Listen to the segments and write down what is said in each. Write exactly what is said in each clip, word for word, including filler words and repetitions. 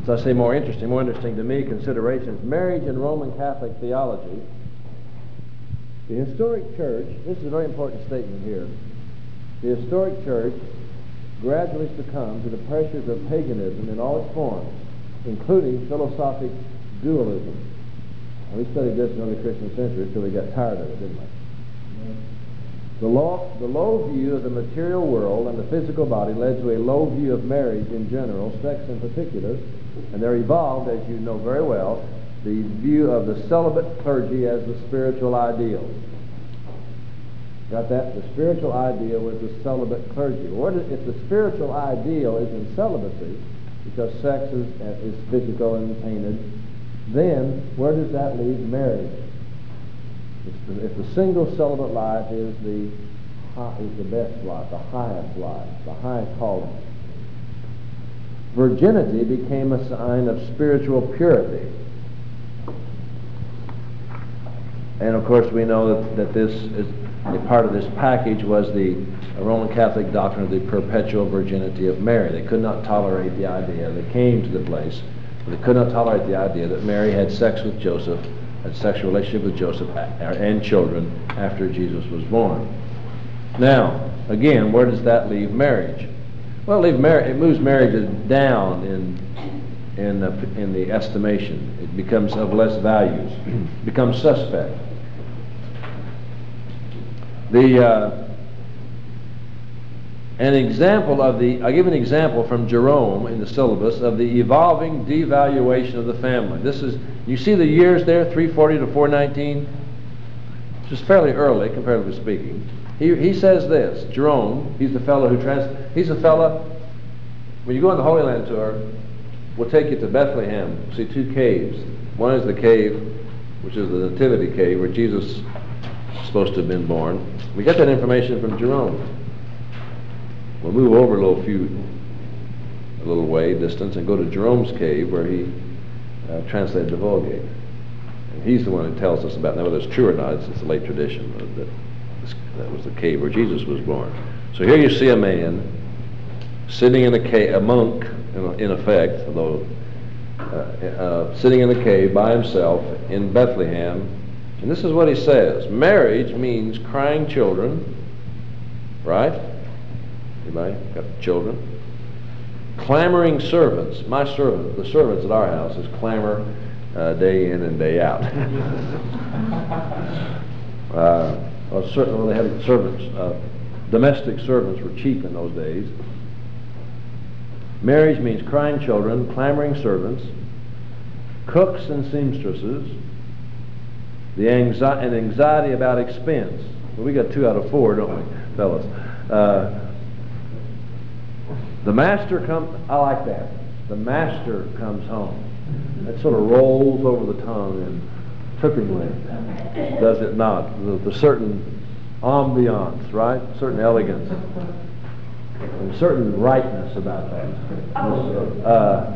as I say, more interesting, more interesting to me, considerations. Marriage in Roman Catholic theology. The historic church, this is a very important statement here, the historic church gradually succumbed to the pressures of paganism in all its forms, including philosophic dualism. And we studied this in the early Christian century until we got tired of it, didn't we? The low, the low view of the material world and the physical body led to a low view of marriage in general, sex in particular, and there evolved, as you know very well, the view of the celibate clergy as the spiritual ideal. Got that? The spiritual ideal was the celibate clergy. What is, if the spiritual ideal is in celibacy, because sex is, is physical and tainted, then where does that leave marriage? If the, if the single celibate life is the high, is the best life, the highest life, the highest calling, virginity became a sign of spiritual purity. And of course we know that, that this is a part of this package was the Roman Catholic doctrine of the perpetual virginity of Mary. They could not tolerate the idea, they came to the place, but they could not tolerate the idea that Mary had sex with Joseph, had sexual relationship with Joseph and children after Jesus was born. Now, again, where does that leave marriage? Well, leave mar- it moves marriage down in in the, in the estimation. It becomes of less values, becomes suspect. The uh, an example of the, I'll give an example from Jerome in the syllabus of the evolving devaluation of the family. This is, you see the years there, three forty to four nineteen, which is fairly early, comparatively speaking. He, he says this, Jerome, he's the fellow who trans, he's the fellow, when you go on the Holy Land tour, we'll take you to Bethlehem, see two caves. One is the cave, which is the Nativity cave, where Jesus is supposed to have been born. We get that information from Jerome. We'll move over a little few, a little way distance and go to Jerome's cave where he uh, translated the Vulgate. And he's the one who tells us about, now whether it's true or not, it's, it's a late tradition, that this, that was the cave where Jesus was born. So here you see a man sitting in a cave, a monk in, in effect, although uh, uh, sitting in a cave by himself in Bethlehem. And this is what he says: marriage means crying children, right? Anybody got children? Clamoring servants. My servant, the servants at our house, is clamor uh, day in and day out. uh, well, certainly they had servants. Uh, domestic servants were cheap in those days. Marriage means crying children, clamoring servants, cooks and seamstresses, the anxi- and anxiety about expense. Well, we got two out of four, don't we, fellas? Uh, The master comes, I like that. The master comes home. That sort of rolls over the tongue and trippingly, does it not? The, the certain ambiance, right? Certain elegance. And certain rightness about that. Uh,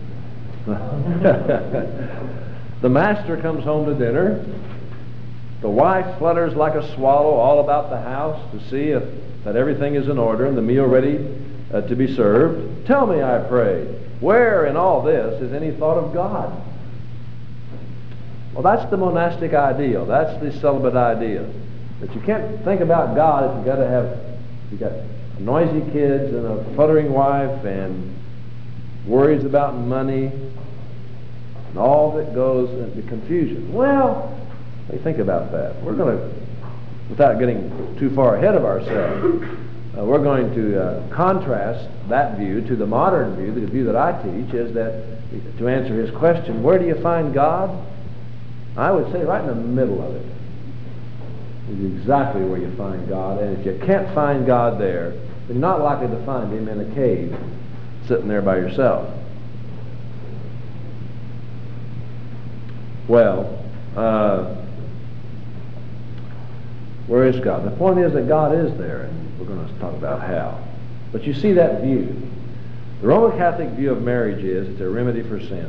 the master comes home to dinner. The wife flutters like a swallow all about the house to see if that everything is in order and the meal ready Uh, to be served. Tell me, I pray, where in all this is any thought of God? Well, that's the monastic ideal. That's the celibate ideal. That you can't think about God if you've got to have, you got noisy kids and a fluttering wife and worries about money and all that goes into confusion. Well, hey, think about that. We're going to, without getting too far ahead of ourselves, Uh, we're going to uh, contrast that view to the modern view. The view that I teach is that, to answer his question, where do you find God? I would say right in the middle of it is exactly where you find God. And if you can't find God there, then you're not likely to find him in a cave sitting there by yourself. Well, uh, where is God? The point is that God is there. We're going to talk about how. But you see that view. The Roman Catholic view of marriage is it's a remedy for sin.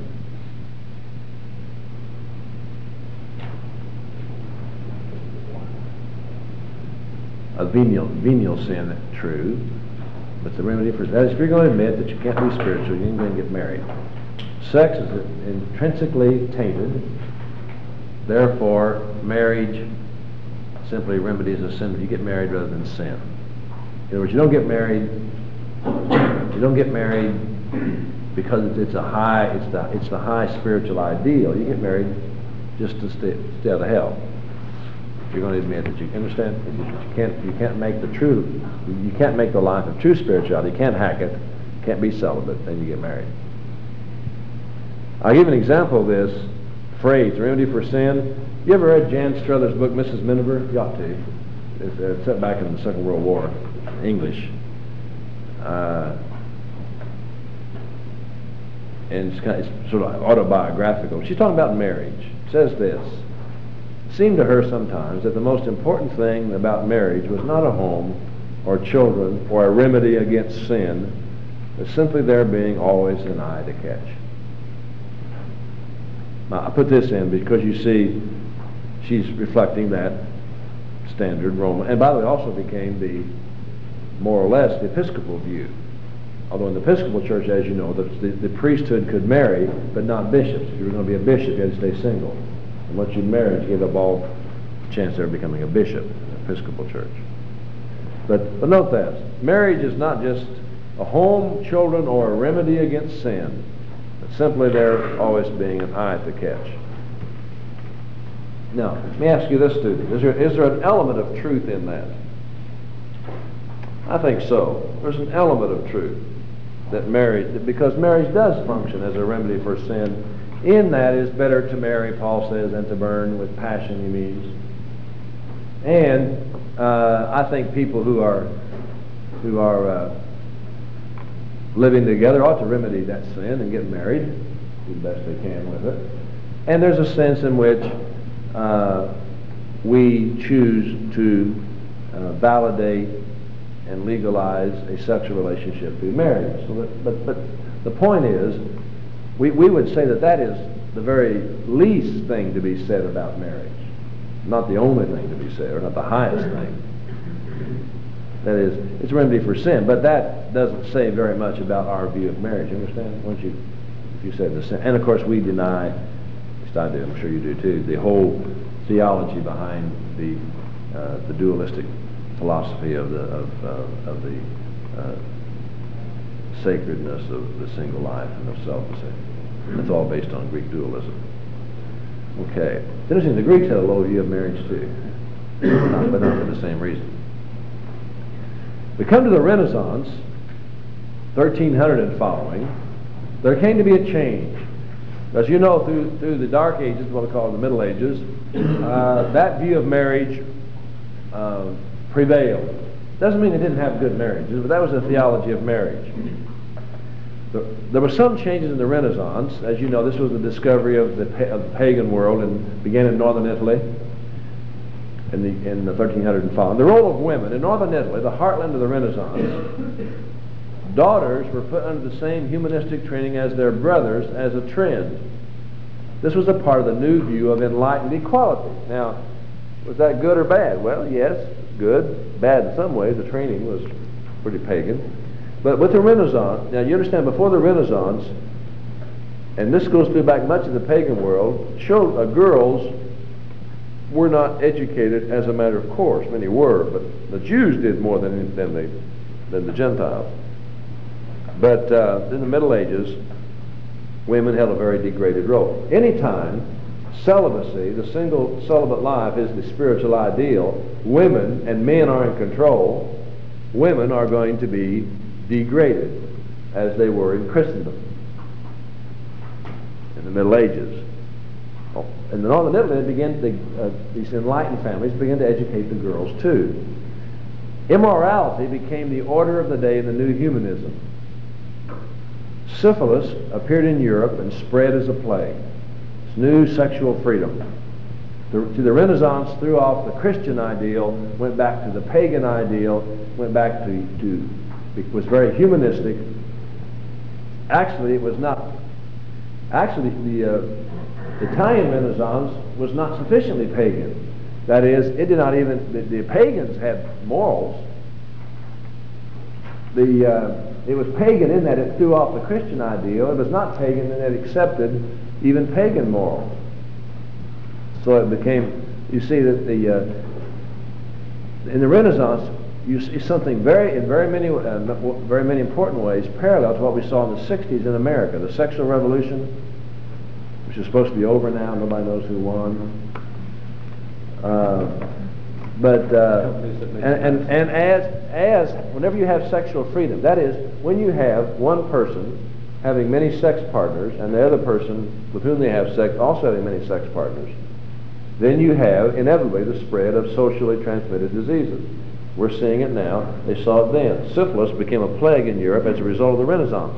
A venial, venial sin, true, but the remedy for that is if you're going to admit that you can't be spiritual, you ain't going to get married. Sex is intrinsically tainted. Therefore, marriage simply remedies a sin. You get married rather than sin. In other words, you don't get married. You don't get married because it's, it's a high. It's the it's the high spiritual ideal. You get married just to stay, stay out of hell. You're going to admit that you understand. You can't you can't make the true. You can't make the life of true spirituality. You can't hack it. You can't be celibate. Then you get married. I'll give an example of this phrase, remedy for sin. You ever read Jan Struther's book, Missus Miniver? You ought to. It's, uh, it's set back in the Second World War, English. Uh, and it's, kind of, it's sort of autobiographical. She's talking about marriage. It says this. It seemed to her sometimes that the most important thing about marriage was not a home or children or a remedy against sin, but simply there being always an eye to catch. Now, I put this in because you see she's reflecting that standard Roman, and by the way, also became the, more or less, the Episcopal view. Although in the Episcopal Church, as you know, the, the, the priesthood could marry, but not bishops. If you were going to be a bishop, you had to stay single. And once you married, you gave up all chance of becoming a bishop in the Episcopal Church. But, but note that. Marriage is not just a home, children, or a remedy against sin. Simply there always being an eye to catch. Now, let me ask you this, student. Is there, is there an element of truth in that? I think so. There's an element of truth that marriage, because marriage does function as a remedy for sin. In that it's better to marry, Paul says, than to burn with passion, he means. And uh, I think people who are, who are uh, living together ought to remedy that sin and get married, do the best they can with it. And there's a sense in which uh, we choose to uh, validate and legalize a sexual relationship through marriage. So that, but, but the point is, we, we would say that that is the very least thing to be said about marriage. Not the only thing to be said, or not the highest thing. That is, it's a remedy for sin, but that doesn't say very much about our view of marriage. You understand? Once you, if you say the sin, and of course we deny, at least I do, I'm sure you do too, the whole theology behind the uh, the dualistic philosophy of the of uh, of the uh, sacredness of the single life and of celibacy. It's all based on Greek dualism. Okay, it's interesting. The Greeks had a low view of marriage too, but not, but not for the same reason. We come to the Renaissance, thirteen hundred and following. There came to be a change. As you know, through through the Dark Ages, what we call the Middle Ages, uh, that view of marriage uh, prevailed. Doesn't mean they didn't have good marriages, but that was the theology of marriage. There, there were some changes in the Renaissance. As you know, this was the discovery of the, pa of the pagan world and began in northern Italy. In the, in the thirteen hundred and following. The role of women. In northern Italy, the heartland of the Renaissance, daughters were put under the same humanistic training as their brothers as a trend. This was a part of the new view of enlightened equality. Now, was that good or bad? Well, yes, good. Bad in some ways. The training was pretty pagan. But with the Renaissance, now you understand, before the Renaissance, and this goes through back much of the pagan world, children, uh, girls were not educated as a matter of course. Many were, but the Jews did more than than the than the Gentiles. But uh, in the Middle Ages, women held a very degraded role. Anytime celibacy, the single celibate life, is the spiritual ideal, women and men are in control. Women are going to be degraded, as they were in Christendom in the Middle Ages. In the northern Italy, they began to, uh, these enlightened families began to educate the girls too. Immorality became the order of the day in the new humanism. Syphilis appeared in Europe and spread as a plague. It's new sexual freedom. The, to the Renaissance threw off the Christian ideal, went back to the pagan ideal, went back to, to it was very humanistic. Actually, it was not. Actually, the uh, Italian Renaissance was not sufficiently pagan. That is, it did not even, the, the pagans had morals. The, uh, it was pagan in that it threw off the Christian ideal. It was not pagan in that it accepted even pagan morals. So it became, you see that the, uh, in the Renaissance, you see something very, in very many, uh, very many important ways, parallel to what we saw in the sixties in America. The sexual revolution, which is supposed to be over now, nobody knows who won. Uh, but, uh, and, and, and as, as, whenever you have sexual freedom, that is, when you have one person having many sex partners, and the other person with whom they have sex also having many sex partners, then you have inevitably the spread of socially transmitted diseases. We're seeing it now. They saw it then. Syphilis became a plague in Europe as a result of the Renaissance.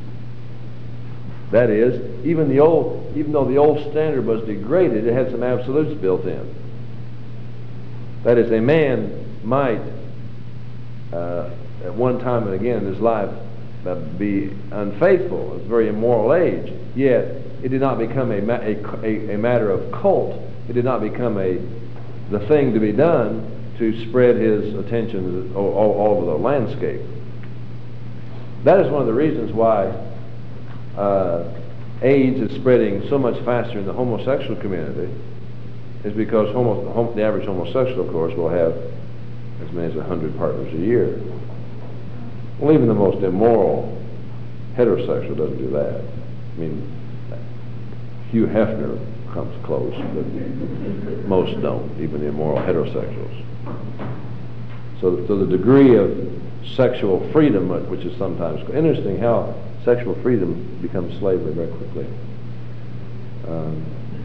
That is, even the old, even though the old standard was degraded, it had some absolutes built in. That is, a man might, uh, at one time and again in his life, uh, be unfaithful. It was a very immoral age. Yet, it did not become a, ma a, a, a matter of cult. It did not become a the thing to be done to spread his attention all, all, all over the landscape. That is one of the reasons why uh, AIDS is spreading so much faster in the homosexual community, is because homo, hom the average homosexual, of course, will have as many as a hundred partners a year. Well, even the most immoral heterosexual doesn't do that. I mean, Hugh Hefner comes close, but most don't, even the immoral heterosexuals. So, so the degree of sexual freedom, which is sometimes interesting, how sexual freedom becomes slavery very quickly. Um,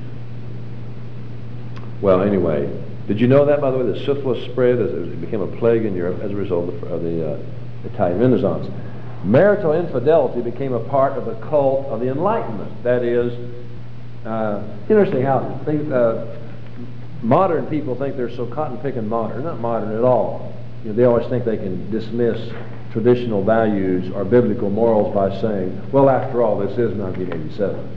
well, anyway, did you know that, by the way, that syphilis spread as it became a plague in Europe as a result of, of the uh, Italian Renaissance? Marital infidelity became a part of the cult of the Enlightenment. That is, uh, interesting how they, uh, modern people think they're so cotton-picking modern. They're not modern at all. You know, they always think they can dismiss traditional values or biblical morals by saying, well, after all, this is nineteen eighty-seven.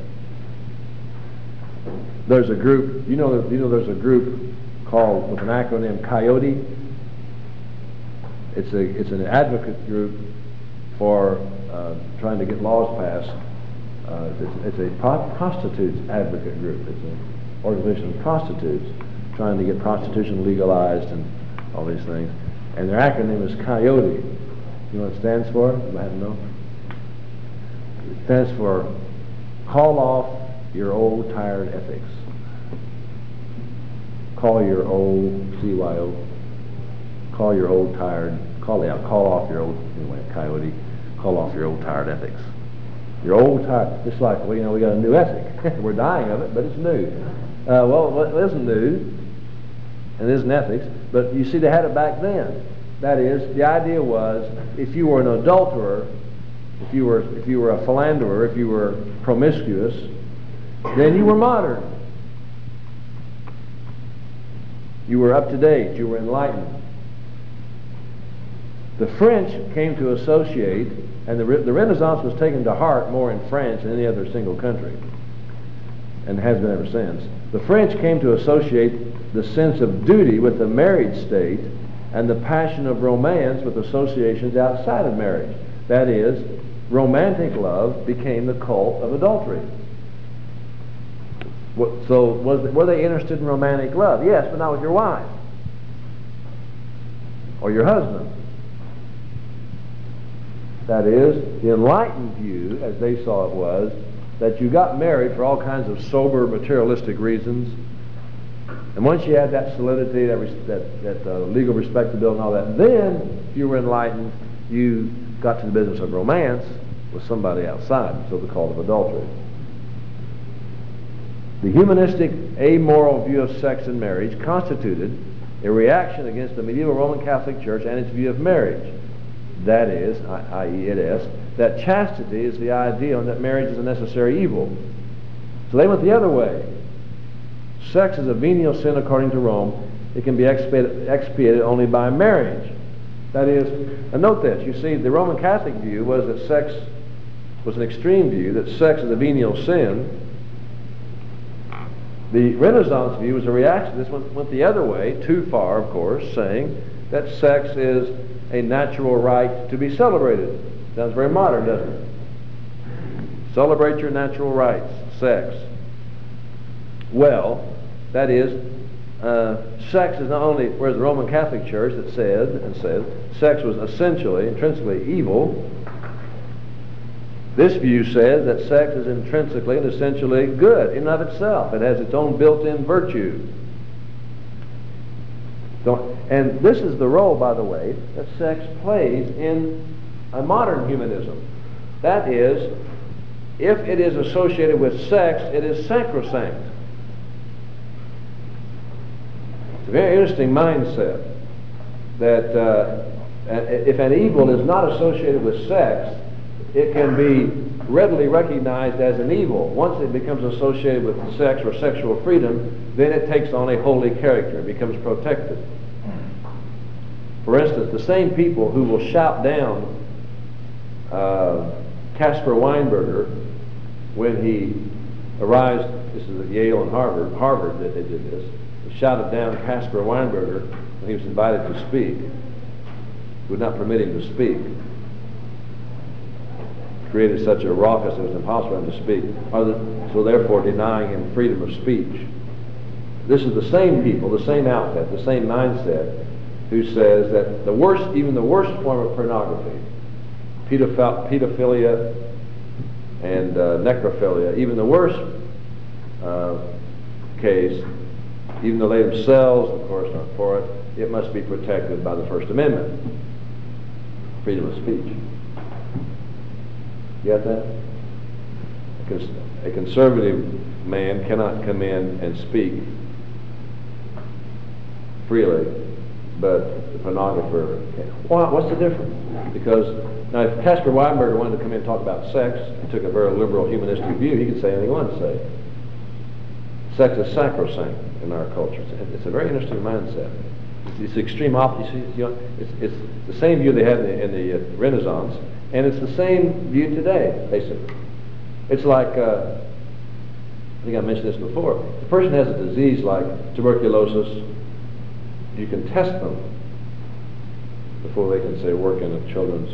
There's a group, you know, you know there's a group called, with an acronym, Coyote. It's, a, it's an advocate group for uh, trying to get laws passed. Uh, it's, it's a pro prostitutes advocate group. It's an organization of prostitutes trying to get prostitution legalized and all these things. And their acronym is Coyote. You know what it stands for? You might know. It stands for Call Off Your Old Tired Ethics. Call your old, C Y O, call your old tired, call out, call off your old, anyway, Coyote, call off your old tired ethics. Your old tired, just like, well, you know, we got a new ethic. We're dying of it, but it's new. Uh, well, it isn't new, and it isn't ethics, but you see, they had it back then. That is, the idea was, if you were an adulterer, if you were, if you were a philanderer, if you were promiscuous, then you were modern. You were up to date. You were enlightened. The French came to associate, and the, the Renaissance was taken to heart more in France than any other single country, and has been ever since. The French came to associate the sense of duty with the married state and the passion of romance with associations outside of marriage. That is, romantic love became the cult of adultery. So was, were they interested in romantic love? Yes, but not with your wife or your husband. That is, the enlightened view, as they saw it, was that you got married for all kinds of sober, materialistic reasons. And once you had that solidity, that, that, that uh, legal respectability and all that, then if you were enlightened, you got to the business of romance with somebody outside, so the cult of adultery. The humanistic, amoral view of sex and marriage constituted a reaction against the medieval Roman Catholic Church and its view of marriage. That is, that is, it is, that chastity is the ideal and that marriage is a necessary evil. So they went the other way. Sex is a venial sin according to Rome. It can be expiated, expiated only by marriage. That is, and note this, you see, the Roman Catholic view was that sex was an extreme view, that sex is a venial sin. The Renaissance view was a reaction. This one went the other way, too far, of course, saying that sex is a natural right to be celebrated. Sounds very modern, doesn't it? Celebrate your natural rights, sex. Well, that is, uh, sex is not only, whereas the Roman Catholic Church that said and said sex was essentially, intrinsically evil, this view says that sex is intrinsically and essentially good in and of itself. It has its own built-in virtue. So, and this is the role, by the way, that sex plays in a modern humanism. That is, if it is associated with sex, it is sacrosanct. It's a very interesting mindset that uh, if an evil is not associated with sex, it can be readily recognized as an evil. Once it becomes associated with sex or sexual freedom, then it takes on a holy character. It becomes protected. For instance, the same people who will shout down uh, Caspar Weinberger when he arrives, this is at Yale and Harvard, Harvard that they did this, they shouted down Caspar Weinberger when he was invited to speak, would not permit him to speak. Created such a raucous it was impossible for him to speak, so therefore denying him freedom of speech. This is the same people, the same outfit, the same mindset, who says that the worst, even the worst form of pornography, pedophil- pedophilia and uh, necrophilia, even the worst uh, case, even though they themselves, of course, aren't for it, it must be protected by the First Amendment, freedom of speech. You got that? A, cons- a conservative man cannot come in and speak freely, but the pornographer can. Well, what's the difference? Because now, if Caspar Weinberger wanted to come in and talk about sex and took a very liberal humanistic view, he could say anything he wanted to say. Sex is sacrosanct in our culture. It's, it's a very interesting mindset. It's, it's extreme opposite. You know, it's, it's the same view they had in the, in the uh, Renaissance, and it's the same view today, basically. It's like, uh, I think I mentioned this before, if a person has a disease like tuberculosis, you can test them before they can, say, work in a children's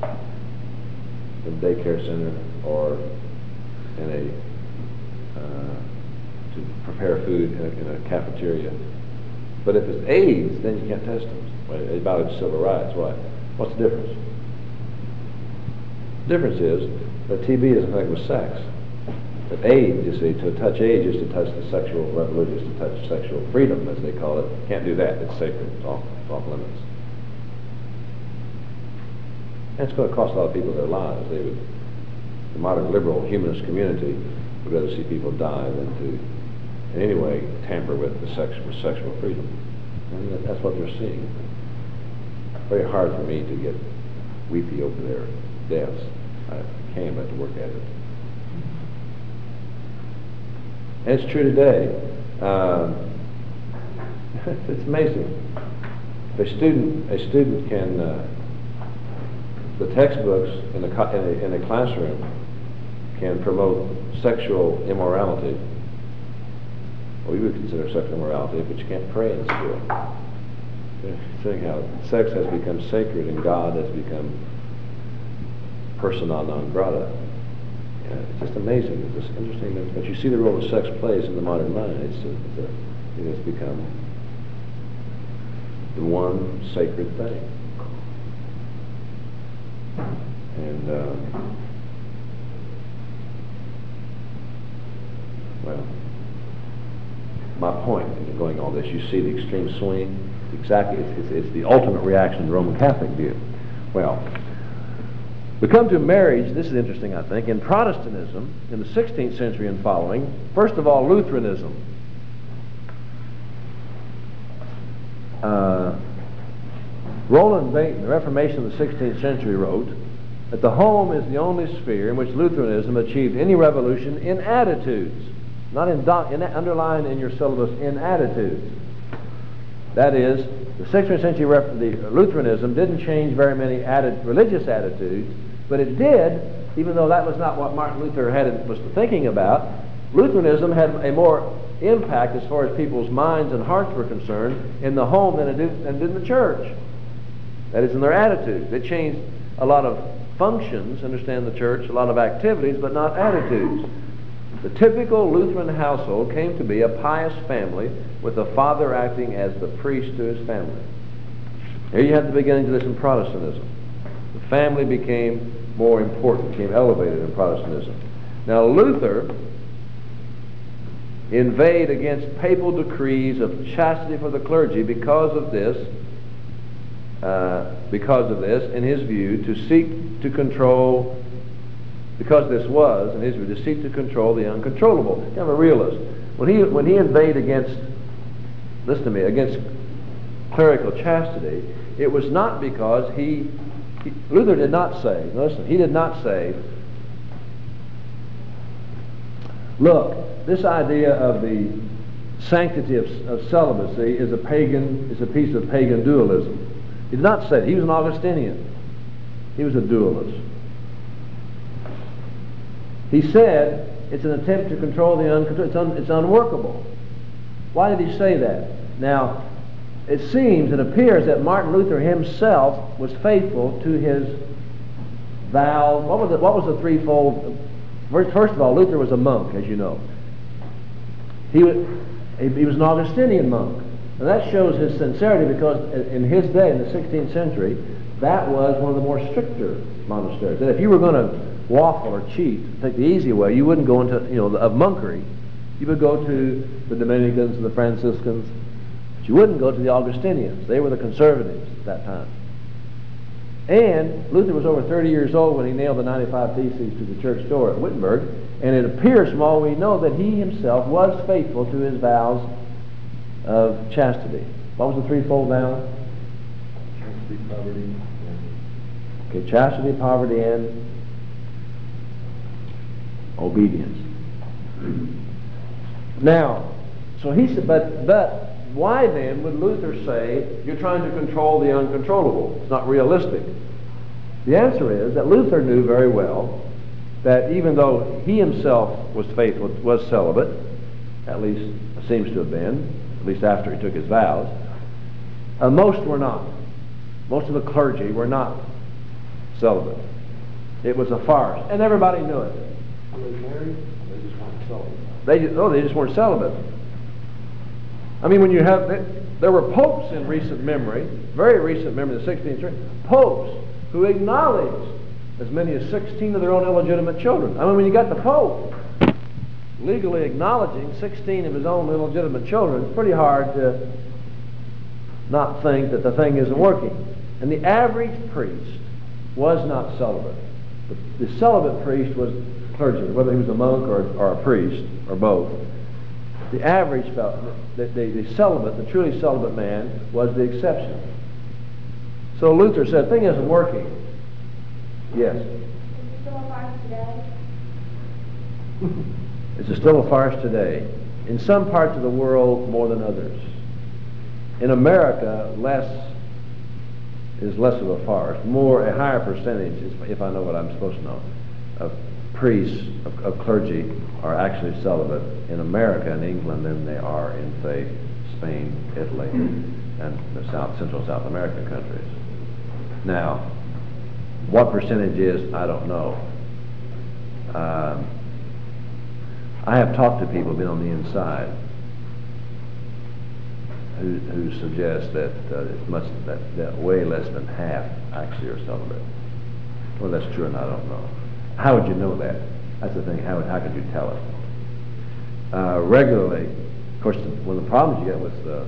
in a daycare center or in a, uh, to prepare food in a, in a cafeteria. But if it's AIDS, then you can't test them. Well, they violate civil rights. Why? What's the difference? The difference is that T B isn't like with sex. But AIDS, you see, to touch AIDS is to touch the sexual revolution, is to touch sexual freedom, as they call it. Can't do that. It's sacred. It's off, it's off limits. And it's going to cost a lot of people their lives. They would, the modern liberal humanist community would rather see people die than to, in any way, tamper with the sex, with sexual freedom. And that's what they're seeing. Very hard for me to get weepy over their deaths. I can't, but to work at it. And it's true today. Um, it's amazing. If a student, a student can, uh, the textbooks in a, in, a, in a classroom can promote sexual immorality. Well, we would consider sexual immorality, but you can't pray in school. Seeing how sex has become sacred and God has become persona non grata. Yeah, it's just amazing. It's just interesting. But you see the role that sex plays in the modern mind. It's, a, it's a, it has become the one sacred thing. And uh, well, my point in going all this, you see the extreme swing. Exactly, it's, it's, it's the ultimate reaction to the Roman Catholic view. Well, we come to marriage. This is interesting, I think. In Protestantism, in the sixteenth century and following, first of all, Lutheranism. Uh, Roland Bainton, the Reformation of the sixteenth century, wrote that the home is the only sphere in which Lutheranism achieved any revolution in attitudes, not in, doc, in underlined in your syllabus, in attitudes. That is, the sixteenth century rep- the Lutheranism didn't change very many atti- religious attitudes, but it did, even though that was not what Martin Luther had was thinking about. Lutheranism had a more impact as far as people's minds and hearts were concerned in the home than it did, than it did in the church. That is, in their attitudes. It changed a lot of functions, understand the church, a lot of activities, but not attitudes. The typical Lutheran household came to be a pious family with the father acting as the priest to his family. Here you have the beginnings of this in Protestantism. The family became more important, became elevated in Protestantism. Now Luther inveighed against papal decrees of chastity for the clergy because of this, uh, because of this, in his view, to seek to control, because this was, in his view, to seek to control the uncontrollable. Kind of a realist. When he, when he inveighed against, listen to me, against clerical chastity, it was not because he, he Luther did not say, listen, he did not say, look, this idea of the sanctity of, of celibacy is a pagan, is a piece of pagan dualism. He did not say that. He was an Augustinian. He was a dualist. He said it's an attempt to control the uncontrollable. It's, un, it's unworkable. Why did he say that? Now, it seems, it appears that Martin Luther himself was faithful to his vows. What was the, what was the threefold? First of all, Luther was a monk, as you know. He was, he was an Augustinian monk. And that shows his sincerity, because in his day, in the sixteenth century, that was one of the more stricter monasteries. That if you were going to waffle or cheat, take the easy way, you wouldn't go into, you know, of monkery. You would go to the Dominicans and the Franciscans, but you wouldn't go to the Augustinians. They were the conservatives at that time. And Luther was over thirty years old when he nailed the ninety-five Theses to the church door at Wittenberg, and it appears from all we know that he himself was faithful to his vows of chastity. What was the threefold vow? Chastity, poverty, and... Okay, chastity, poverty, and obedience. Now, so he said, but, but why then would Luther say you're trying to control the uncontrollable? It's not realistic. The answer is that Luther knew very well that even though he himself was faithful, was celibate, at least seems to have been, at least after he took his vows, uh, most were not. Most of the clergy were not celibate. It was a farce, and everybody knew it. Were they married? They just weren't celibate. They just, oh, they just weren't celibate. I mean, when you have, there were popes in recent memory, very recent memory, the sixteenth century, popes who acknowledged as many as sixteen of their own illegitimate children. I mean, when you got the Pope legally acknowledging sixteen of his own illegitimate children, it's pretty hard to not think that the thing isn't working. And the average priest was not celibate. The, the celibate priest was clergyman, whether he was a monk or, or a priest, or both. The average felt, the, the, the celibate, the truly celibate man was the exception. So Luther said, the thing isn't working. Yes? Is it still a farce today? It's still a farce today. In some parts of the world, more than others. In America, less is less of a farce. More, a higher percentage, is, if I know what I'm supposed to know, of priests, of, of clergy, are actually celibate in America and England than they are in, say, Spain, Italy, and the South, Central South American countries. Now, what percentage is, I don't know. Um, I have talked to people, been on the inside, who, who suggest that uh, it's much that, that way less than half actually are celibate. Well, that's true, and I don't know. How would you know that? That's the thing. How how could you tell it? Uh, regularly, of course, the, one of the problems you get with the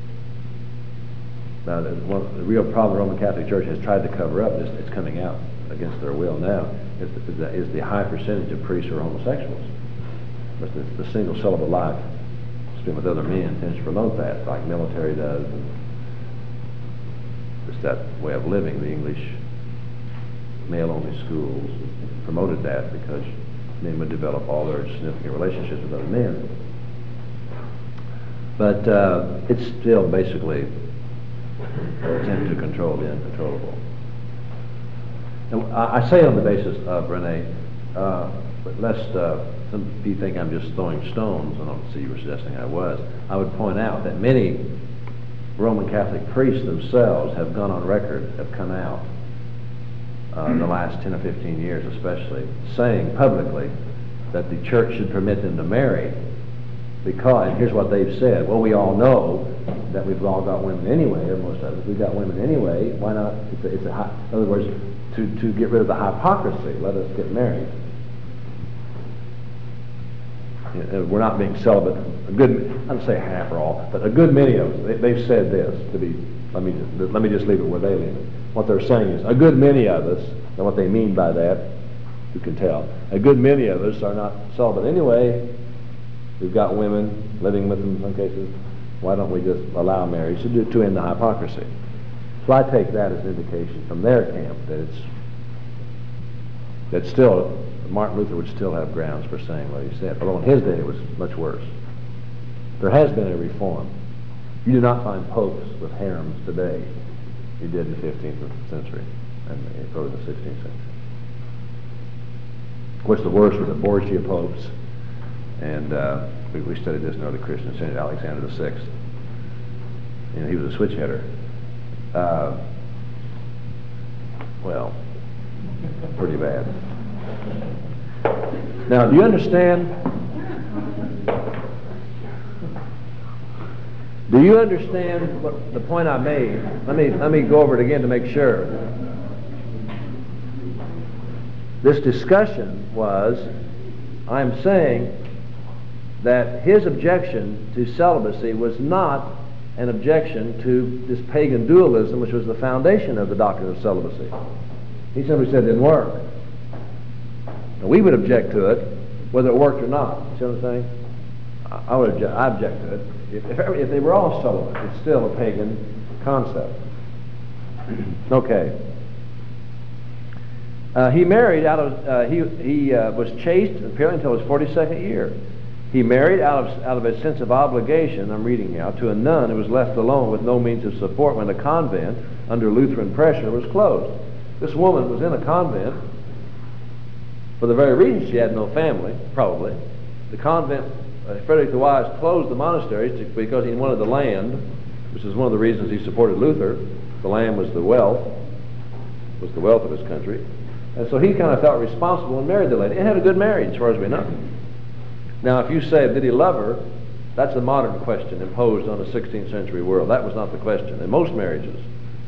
now the, one, the real problem the Roman Catholic Church has tried to cover up, it's, it's coming out against their will now, is the, is the high percentage of priests who are homosexuals. But the, the single celibate life, spent with other men, tends to promote that, like military does, and just that way of living. The English male-only schools promoted that because men would develop all their significant relationships with other men. But uh, it's still basically an attempt to control the uncontrollable. And I, I say on the basis of, Renee, uh, but lest uh, some of you think I'm just throwing stones, I don't see you were suggesting I was, I would point out that many Roman Catholic priests themselves have gone on record, have come out uh, in the last ten or fifteen years especially, saying publicly that the church should permit them to marry, because, and here's what they've said, well, we all know that we've all got women anyway, or most of us, we've got women anyway, why not, it's a, it's a hi- in other words, to, to get rid of the hypocrisy, let us get married. You know, we're not being celibate. A good, I don't say half or all, but a good many of them, they, they've said this, to be, let me, just, let me just leave it where they leave it. What they're saying is, a good many of us, and what they mean by that, you can tell, a good many of us are not celibate anyway. We've got women living with them in some cases. Why don't we just allow marriage to, do, to end the hypocrisy? So I take that as an indication from their camp that it's that still Martin Luther would still have grounds for saying what he said. Although in his day it was much worse. There has been a reform. You do not find popes with harems today. You did in the fifteenth century and early in the sixteenth century. Of course, the worst were the Borgia popes. And uh, we, we studied this in early Christian, Saint Alexander the Sixth. You know, he was a switch hitter. Uh, well, pretty bad. Now, do you understand? Do you understand what, the point I made? Let me let me go over it again to make sure. This discussion was, I'm saying that his objection to celibacy was not an objection to this pagan dualism, which was the foundation of the doctrine of celibacy. He simply said it didn't work. And we would object to it, whether it worked or not. You see what I'm saying? I, I would object, I object to it. If, if, if they were all celibate, it's still a pagan concept. Okay. Uh, he married out of, uh, he, he uh, was chaste apparently until his forty-second year. He married out of, out of a sense of obligation, I'm reading now, to a nun who was left alone with no means of support when the convent, under Lutheran pressure, was closed. This woman was in a convent for the very reason she had no family, probably. The convent, uh, Frederick the Wise closed the monasteries to, because he wanted the land, which is one of the reasons he supported Luther. The land was the wealth, was the wealth of his country. And so he kind of felt responsible and married the lady. And had a good marriage, as far as we know. Now, if you say, did he love her? That's a modern question imposed on a sixteenth century world. That was not the question in most marriages.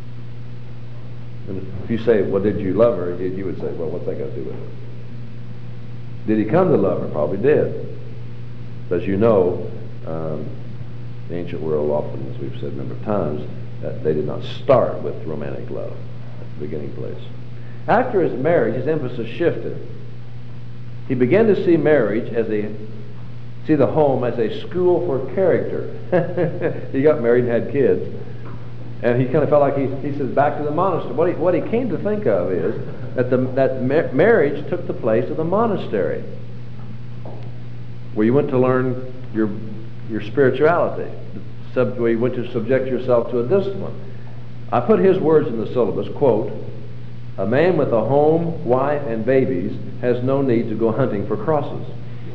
And if you say, well, did you love her? You would say, well, what's that got to do with it? Did he come to love her? Probably did. As you know, um, the ancient world often, as we've said a number of times, that they did not start with romantic love at the beginning place. After his marriage, his emphasis shifted. He began to see marriage as a, see the home as a school for character. He got married and had kids. And he kind of felt like he, he says, back to the monastery. What he, what he came to think of is that, the, that mar- marriage took the place of the monastery, where you went to learn your, your spirituality, sub, where you went to subject yourself to a discipline. I put his words in the syllabus, quote, "A man with a home, wife, and babies has no need to go hunting for crosses."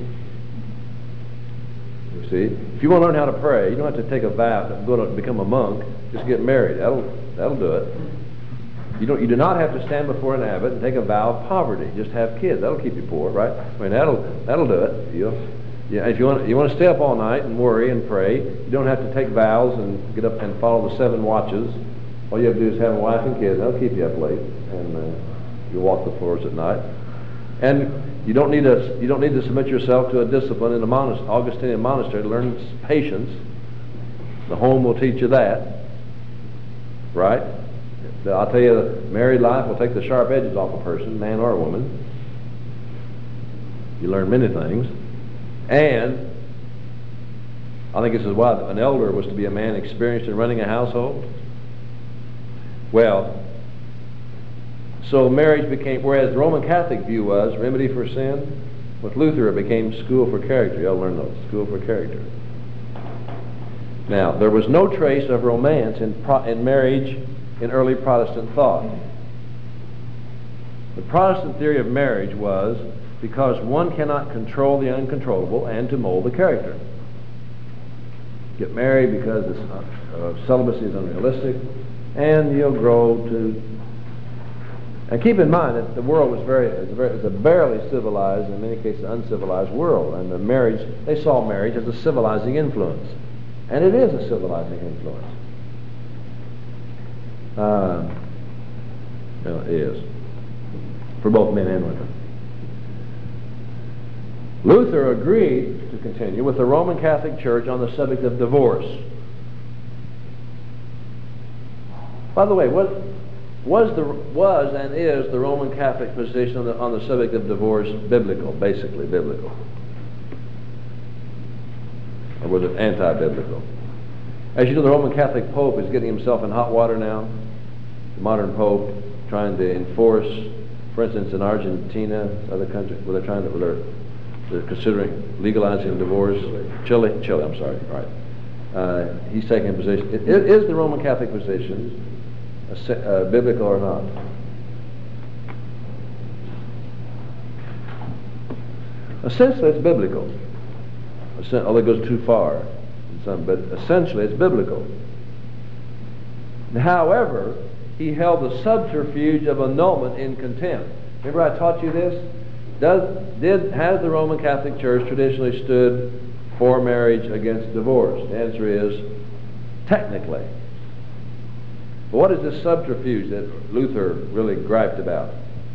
You see, if you want to learn how to pray, you don't have to take a vow to go to become a monk. Just get married. That'll that'll do it. You don't. You do not have to stand before an abbot and take a vow of poverty. Just have kids. That'll keep you poor, right? I mean, that'll that'll do it. You, yeah. If you want, you want to stay up all night and worry and pray. You don't have to take vows and get up and follow the seven watches. All you have to do is have a wife and kids. That'll keep you up late, and uh, you walk the floors at night. And you don't need to you don't need to submit yourself to a discipline in a monastery, Augustinian monastery, to learn patience. The home will teach you that, right? I'll tell you, married life will take the sharp edges off a person, man or woman. You learn many things, and I think this is why an elder was to be a man experienced in running a household. Well, so marriage became, whereas the Roman Catholic view was remedy for sin, with Luther it became school for character. You ought to learn those, school for character. Now, there was no trace of romance in, pro, in marriage in early Protestant thought. The Protestant theory of marriage was because one cannot control the uncontrollable and to mold the character. Get married because this, uh, celibacy is unrealistic, and you'll grow to And keep in mind that the world was very, it's a, very, it's a barely civilized, in many cases uncivilized world, and the marriage, they saw marriage as a civilizing influence. And it is a civilizing influence. Uh, you know, it is. For both men and women. Luther agreed to continue with the Roman Catholic Church on the subject of divorce. By the way, what was the was and is the Roman Catholic position on the, on the subject of divorce biblical, basically biblical? Or was it anti-biblical? As you know, the Roman Catholic Pope is getting himself in hot water now. The modern Pope trying to enforce, for instance, in Argentina, other countries, where they're trying to, where they're, they're considering legalizing divorce. Chile, Chile, I'm sorry, right. Uh, he's taking a position. It, it, is the Roman Catholic position uh, uh, biblical or not? Essentially, it's biblical. Although it goes too far, in some, but essentially, it's biblical. However, he held the subterfuge of annulment in contempt. Remember, I taught you this. Does did has the Roman Catholic Church traditionally stood for marriage against divorce? The answer is technically. But what is this subterfuge that Luther really griped about?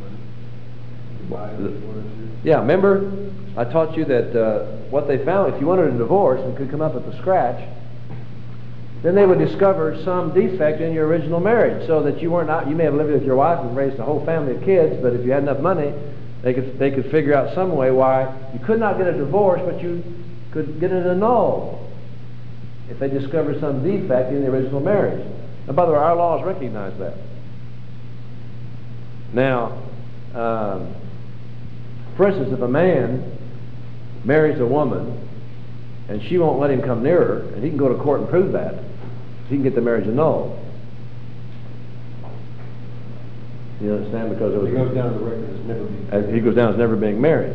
Yeah, remember I taught you that uh, what they found, if you wanted a divorce and could come up with the scratch, then they would discover some defect in your original marriage, so that you weren't out. You may have lived with your wife and raised a whole family of kids, but if you had enough money, they could they could figure out some way why you could not get a divorce, but you could get it annulled if they discovered some defect in the original marriage. And by the way, our laws recognize that. Now, um, for instance, if a man marries a woman and she won't let him come near her, and he can go to court and prove that, he can get the marriage annulled. You understand? Because it was, He goes down the record as never being as he goes down as never being married.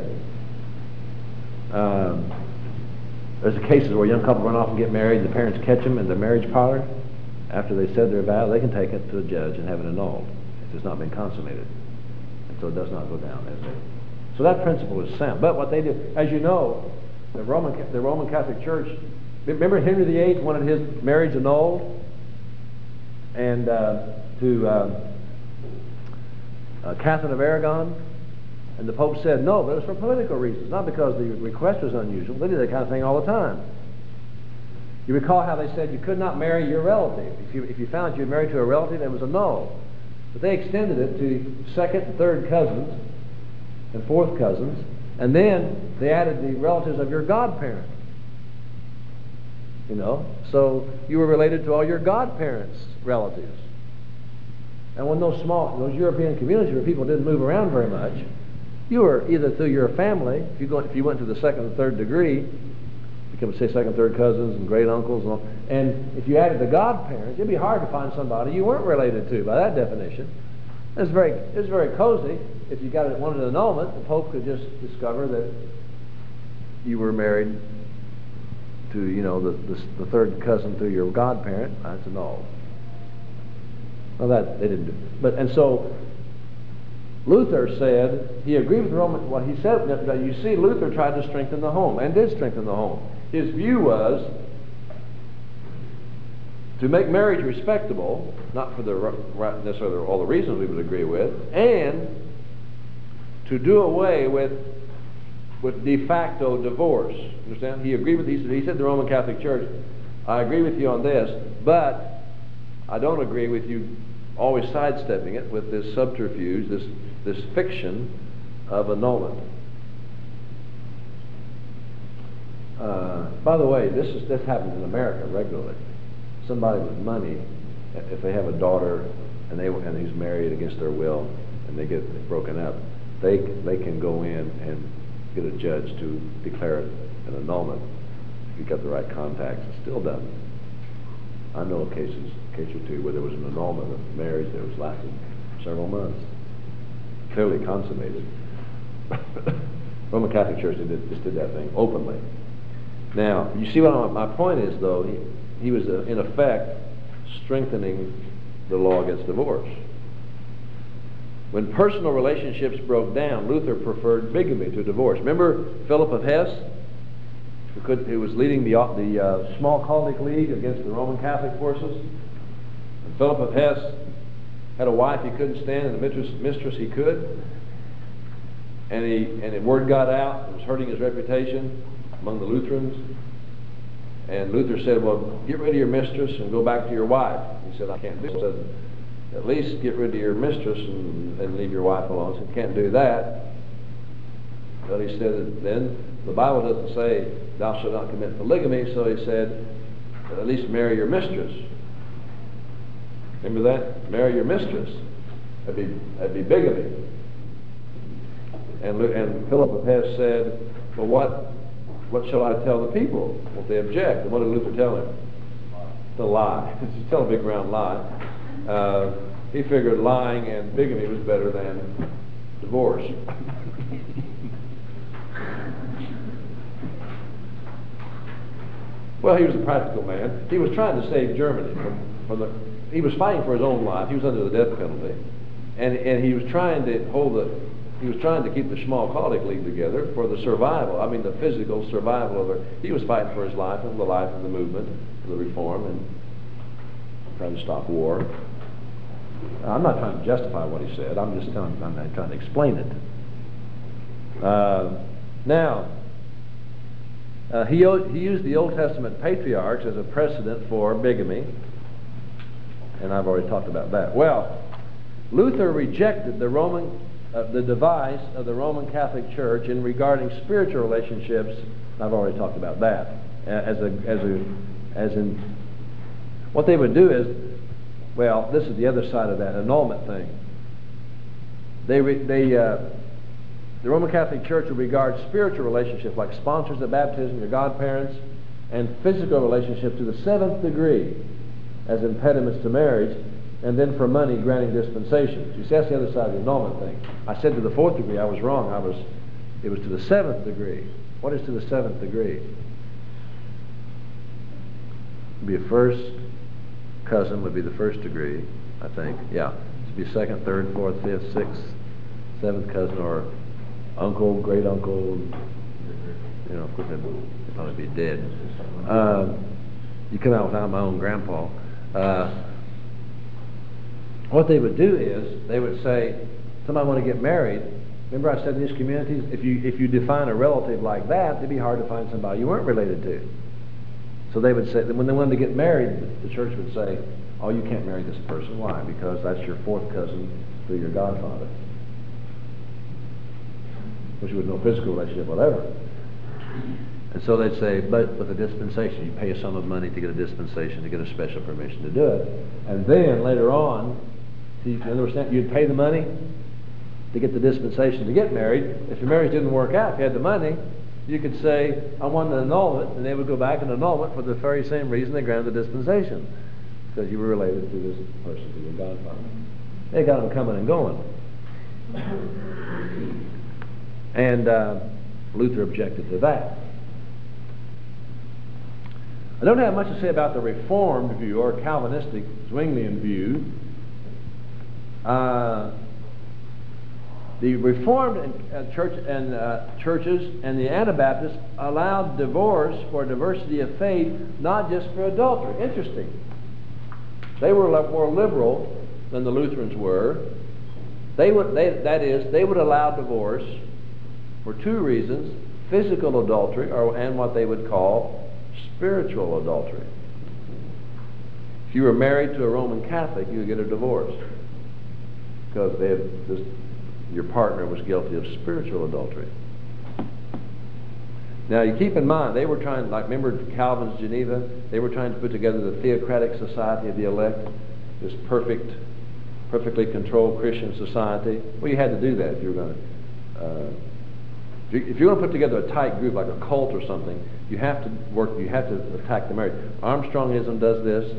Um, there's cases where young couples run off and get married, and the parents catch them in the marriage parlor after they said their vow. They can take it to a judge and have it annulled if it's not been consummated, and so it does not go down as a. So that principle is sound. But what they do, as you know, the Roman the Roman Catholic Church. Remember, Henry the Eighth wanted his marriage annulled, and uh, to uh, uh, Catherine of Aragon, and the Pope said no, but it was for political reasons, not because the request was unusual. They did that kind of thing all the time. You recall how they said you could not marry your relative. If you if you found you were married to a relative, it was annulled. But they extended it to second and third cousins and fourth cousins, and then they added the relatives of your godparents. You know, so you were related to all your godparents' relatives. And when those small, those European communities where people didn't move around very much, you were either through your family, if you go, if you went to the second and third degree, you can say second, third cousins and great uncles, and, all, and if you added the godparents, it'd be hard to find somebody you weren't related to by that definition. It's very, it's very cozy. If you got it, wanted an annulment, the Pope could just discover that you were married to, you know, the, the, the third cousin through your godparent. That's annulled. Well, that they didn't do. But and so Luther said he agreed with Roman. What he said, that you see, Luther tried to strengthen the home and did strengthen the home. His view was to make marriage respectable, not for the necessarily all the reasons we would agree with, and to do away with with de facto divorce. Understand? He agreed with he said, he said the Roman Catholic Church, I agree with you on this, but I don't agree with you always sidestepping it with this subterfuge, this this fiction of annulment. Uh, by the way, this is this happens in America regularly. Somebody with money, if they have a daughter and they and he's married against their will and they get broken up, they they can go in and get a judge to declare it an annulment if you got the right contacts. It's still done. I know of cases, case or two, where there was an annulment of marriage that was lasted several months, clearly consummated. Roman Catholic Church did, just did that thing openly. Now, you see what my point is, though. He, he was, uh, in effect, strengthening the law against divorce. When personal relationships broke down, Luther preferred bigamy to divorce. Remember Philip of Hesse, who, could, who was leading the, the uh, Schmalkaldic League against the Roman Catholic forces? And Philip of Hesse had a wife he couldn't stand and a mistress, mistress he could. And, he, and the word got out, it was hurting his reputation among the Lutherans. And Luther said, well, get rid of your mistress and go back to your wife. He said, I can't do it. He said, at least get rid of your mistress and, and leave your wife alone. He said, can't do that. But he said, then the Bible doesn't say, thou shalt not commit polygamy, so he said, at least marry your mistress. Remember that? Marry your mistress. That'd be, that'd be bigamy. And, and Philip of Hesse said, well, what, what shall I tell the people if they object? And what did Luther tell him? To lie. Just tell a big round lie. Uh, he figured lying and bigamy was better than divorce. Well, he was a practical man. He was trying to save Germany from, from the. He was fighting for his own life. He was under the death penalty, and and he was trying to hold the. He was trying to keep the Schmalkaldic League together for the survival. I mean, the physical survival of it. He was fighting for his life and the life of the movement, the reform, and trying to stop war. I'm not trying to justify what he said. I'm just telling. I'm trying to explain it. Uh, now, uh, he he used the Old Testament patriarchs as a precedent for bigamy, and I've already talked about that. Well, Luther rejected the Roman. Uh, the device of the Roman Catholic Church in regarding spiritual relationships. I've already talked about that. As a, as a, as in, what they would do is, well, this is the other side of that annulment thing. They, re, they, uh, the Roman Catholic Church would regard spiritual relationships like sponsors of baptism, your godparents, and physical relationships to the seventh degree as impediments to marriage. And then for money, granting dispensations. You see, that's the other side of the annulment thing. I said to the fourth degree, I was wrong. I was, it was to the seventh degree. What is to the seventh degree? It'd be a first cousin would be the first degree, I think. Yeah, it'd be second, third, fourth, fifth, sixth, seventh cousin, or uncle, great uncle. You know, of course, they'd probably be dead. Uh, you come out without my own grandpa. Uh, What they would do is, they would say, somebody want to get married. Remember I said in these communities, if you if you define a relative like that, it'd be hard to find somebody you weren't related to. So they would say, that when they wanted to get married, the church would say, oh, you can't marry this person. Why? Because that's your fourth cousin through your godfather. Which was no physical relationship, whatever. And so they'd say, but with a dispensation, you pay a sum of money to get a dispensation, to get a special permission to do it. And then later on, you understand, you'd pay the money to get the dispensation to get married. If your marriage didn't work out, if you had the money, you could say, I want an annulment, and they would go back and annul it for the very same reason they granted the dispensation, because you were related to this person, to your godfather. They got them coming and going. And uh, Luther objected to that. I don't have much to say about the Reformed view or Calvinistic Zwinglian view. Uh, the Reformed and, uh, church and uh, churches and the Anabaptists allowed divorce for diversity of faith, not just for adultery. Interesting. They were more liberal than the Lutherans were. They would, they, that is, they would allow divorce for two reasons: physical adultery, or and what they would call spiritual adultery. If you were married to a Roman Catholic, you would get a divorce because they had this, your partner was guilty of spiritual adultery. Now you keep in mind, they were trying, like remember Calvin's Geneva, they were trying to put together the Theocratic Society of the Elect, this perfect, perfectly controlled Christian society. Well, you had to do that if you were going to. Uh, if you, if you're going to put together a tight group like a cult or something, you have to work. You have to attack the marriage. Armstrongism does this,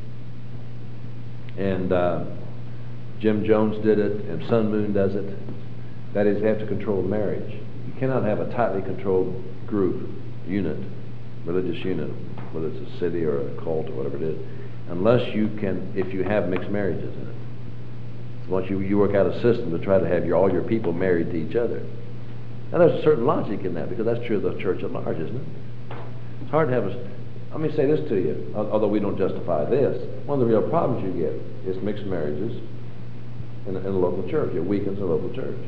and uh, Jim Jones did it, and Sun Moon does it. That is, they have to control marriage. You cannot have a tightly controlled group, unit, religious unit, whether it's a city or a cult or whatever it is, unless you can, if you have mixed marriages in it. Once you, you work out a system to try to have your, all your people married to each other. Now there's a certain logic in that, because that's true of the church at large, isn't it? It's hard to have a, let me say this to you, although we don't justify this. One of the real problems you get is mixed marriages in a, in a local church. It weakens a local church.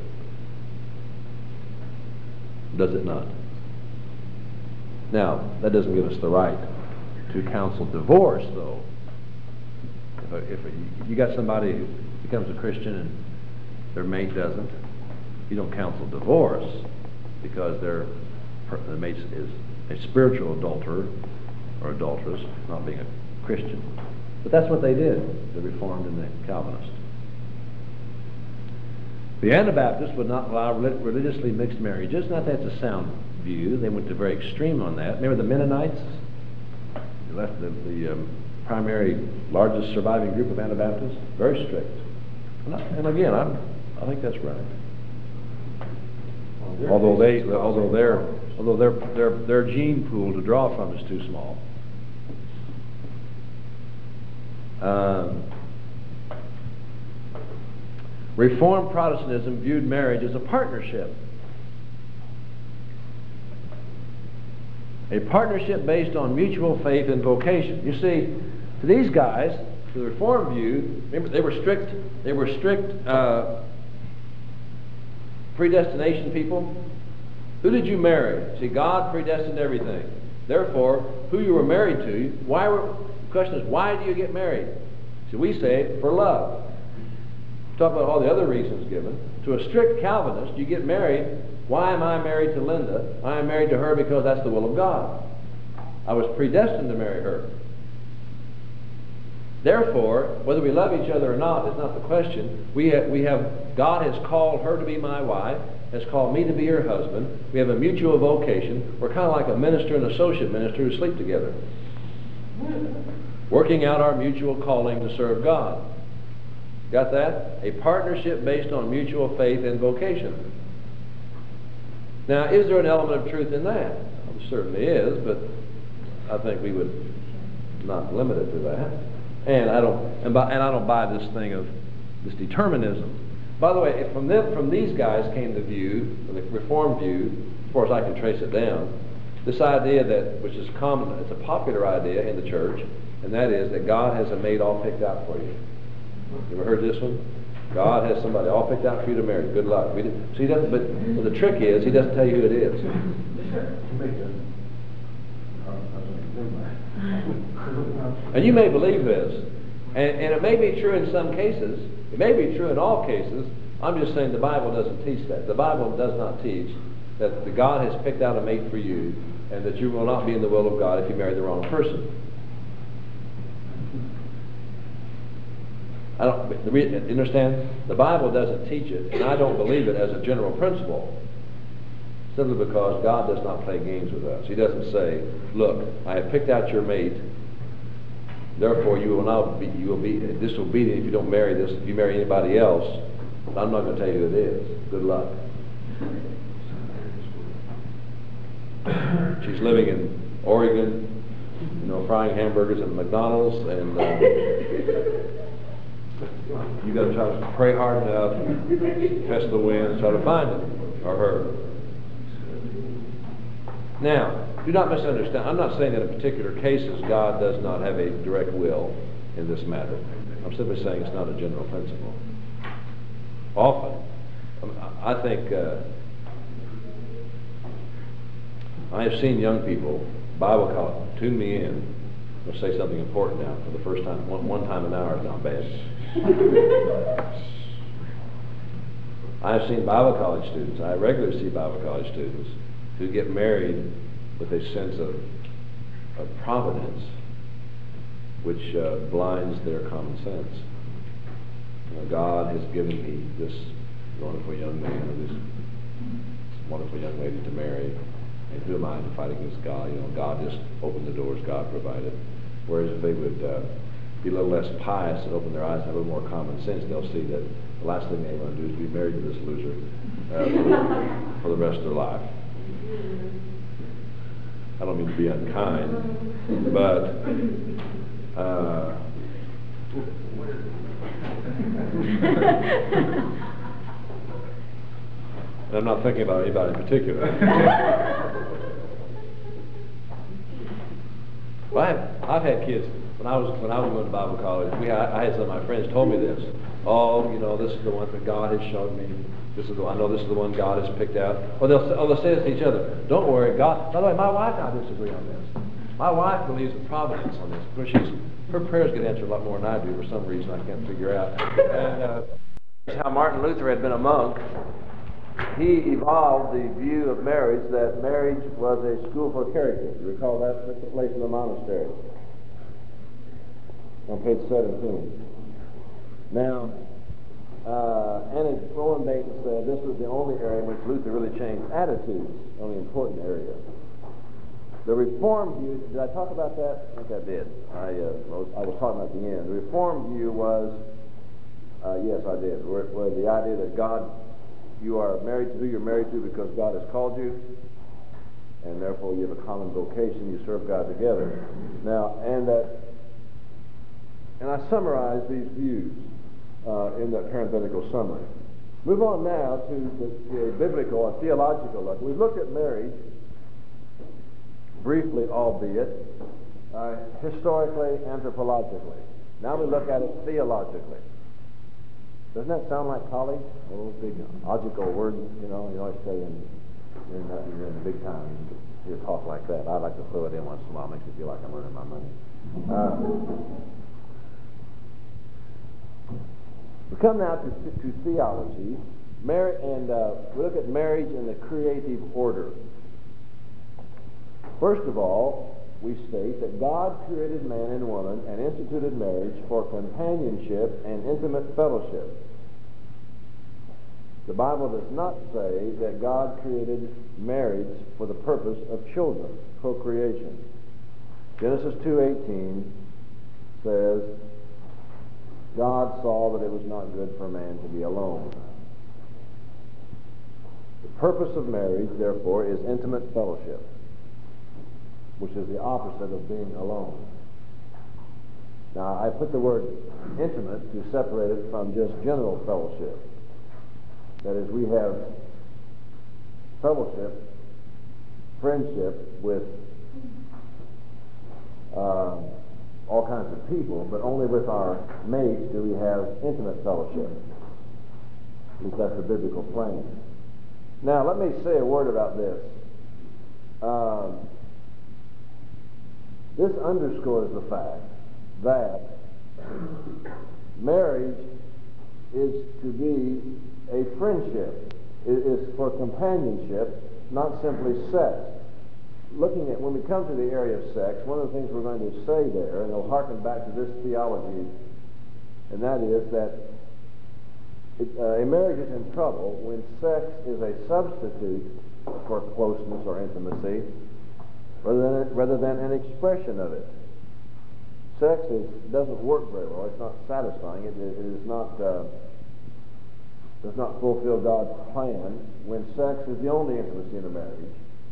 Does it not? Now, that doesn't give us the right to counsel divorce, though. If, a, if a, you got somebody who becomes a Christian and their mate doesn't, you don't counsel divorce because their the mate is a spiritual adulterer or adulteress, not being a Christian. But that's what they did, the Reformed and the Calvinists. The Anabaptists would not allow religiously mixed marriages. Not that that's a sound view. They went to very extreme on that. Remember the Mennonites? They left the, the um, primary, largest surviving group of Anabaptists. Very strict. And, I, and again, I'm, I think that's right. Well, although they, although their, although their, their, their gene pool to draw from is too small. Um, Reformed Protestantism viewed marriage as a partnership. A partnership based on mutual faith and vocation. You see, to these guys, to the Reformed view, remember they were strict, they were strict uh, predestination people. Who did you marry? See, God predestined everything. Therefore, who you were married to, why were, the question is, why do you get married? So we say, for love. Talk about all the other reasons given. To a strict Calvinist, you get married. Why am I married to Linda? I am married to her because that's the will of God. I was predestined to marry her. Therefore, whether we love each other or not is not the question. We have, we have, God has called her to be my wife, has called me to be her husband. We have a mutual vocation. We're kind of like a minister and associate minister who sleep together, working out our mutual calling to serve God. Got that? A partnership based on mutual faith and vocation. Now, is there an element of truth in that? Well, there certainly is, but I think we would not limit it to that. And I don't, and, by, and I don't buy this thing of this determinism. By the way, if from them, from these guys came the view, the Reformed view, as far as I can trace it down, this idea that, which is common, it's a popular idea in the church, and that is that God has a mate all picked out for you. You ever heard this one? God has somebody all picked out for you to marry. Good luck. We did, so he doesn't, but well, the trick is he doesn't tell you who it is. And you may believe this, and, and it may be true in some cases. It may be true in all cases. I'm just saying the Bible doesn't teach that. The Bible does not teach that the God has picked out a mate for you, and that you will not be in the will of God if you marry the wrong person. I don't understand. The Bible doesn't teach it, and I don't believe it as a general principle. Simply because God does not play games with us. He doesn't say, "Look, I have picked out your mate. Therefore, you will not be you will be disobedient if you don't marry this. If you marry anybody else, I'm not going to tell you who it is. Good luck." She's living in Oregon, you know, frying hamburgers at McDonald's, and. Uh, You got to try to pray hard enough, test the winds, try to find him or her. Now, do not misunderstand. I'm not saying that in particular cases God does not have a direct will in this matter. I'm simply saying it's not a general principle. Often, I think uh, I have seen young people, Bible college, tune me in. I'll say something important now for the first time. One, one time an hour is not bad. I have seen Bible college students, I regularly see Bible college students who get married with a sense of, of providence which uh, blinds their common sense. You know, God has given me this wonderful young man or this wonderful young lady to marry, and who am I to fight against God? You know, God just opened the doors, God provided. Whereas if they would uh, be a little less pious and open their eyes and have a little more common sense, they'll see that the last thing they want to do is be married to this loser uh, for, the, for the rest of their life. I don't mean to be unkind, but uh, And I'm not thinking about anybody in particular. Well, I've, I've had kids, when I was when I was going to Bible college, we had, I had some of my friends told me this. Oh, you know, this is the one that God has showed me. This is the one, I know this is the one God has picked out. Or they'll, or they'll say this to each other. Don't worry, God. By the way, my wife and I disagree on this. My wife believes in providence on this, because she's, her prayers get answered a lot more than I do for some reason I can't figure out. And uh, how Martin Luther had been a monk. He evolved the view of marriage that marriage was a school for character. You recall that? Took place in the monastery on page seventeen. Now, uh, Annie Rowan Dayton said this was the only area in which Luther really changed attitudes, only important area. The Reformed view, did I talk about that? I think I did. I, uh, was, I was talking about the end. The Reformed view was, uh, yes, I did, where, where the idea that God, you are married to who you're married to because God has called you, and therefore you have a common vocation, you serve God together. Now, and that, and I summarize these views uh, in that parenthetical summary. Move on now to the, the biblical or theological look. We've looked at marriage, briefly albeit, uh, historically, anthropologically. Now we look at it theologically. Doesn't that sound like college? A little big logical word, you know, you always say in, you're, in, you're in the big time, you talk like that. I like to throw it in once in a while, makes me feel like I'm earning my money. Uh, we come now to, to theology, Mar- and uh, we look at marriage in the creative order. First of all, we state that God created man and woman and instituted marriage for companionship and intimate fellowship. The Bible does not say that God created marriage for the purpose of children, procreation. Genesis two eighteen says, God saw that it was not good for man to be alone. The purpose of marriage, therefore, is intimate fellowship, which is the opposite of being alone. Now, I put the word intimate to separate it from just general fellowship. That is, we have fellowship, friendship with um, all kinds of people, but only with our mates do we have intimate fellowship. At least that's the biblical plan. Now, let me say a word about this. Um, This underscores the fact that marriage is to be a friendship. It is for companionship, not simply sex. Looking at, when we come to the area of sex, one of the things we're going to say there, and it'll harken back to this theology, and that is that it, uh, a marriage is in trouble when sex is a substitute for closeness or intimacy, rather than, rather than an expression of it. Sex is, doesn't work very well. It's not satisfying. It, it is not uh, does not fulfill God's plan when sex is the only intimacy in a marriage,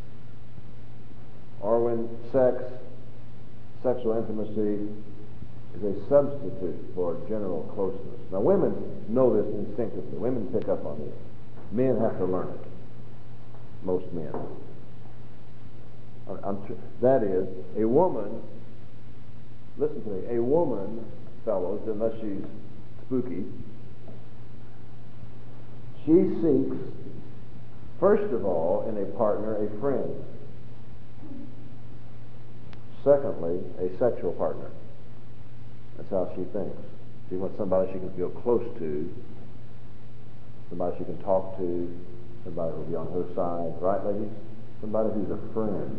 or when sex, sexual intimacy, is a substitute for general closeness. Now, women know this instinctively. Women pick up on this. Men have to learn it. Most men. I'm tr- that is, a woman, listen to me, a woman, fellows, unless she's spooky, she seeks, first of all, in a partner, a friend. Secondly, a sexual partner. That's how she thinks. She wants somebody she can feel close to, somebody she can talk to, somebody who will be on her side, right, ladies? Somebody who's a friend.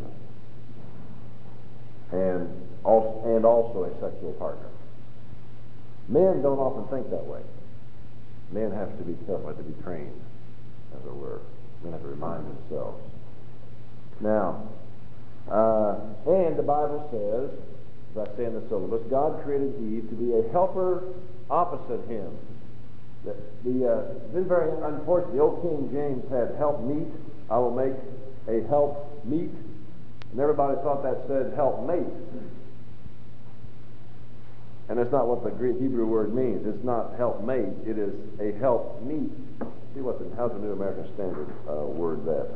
And also, and also a sexual partner. Men don't often think that way. Men have to be taught, have to be trained, as it were. Men have to remind themselves. Now, uh, and the Bible says, as I say in the syllabus, God created Eve to be a helper opposite him. The, the uh, it's been very unfortunate. The old King James had help meet. I will make a help meet. And everybody thought that said help mate. And that's not what the Greek Hebrew word means. It's not helpmate. It is a help meet. See what the, how's the New American Standard uh, word that?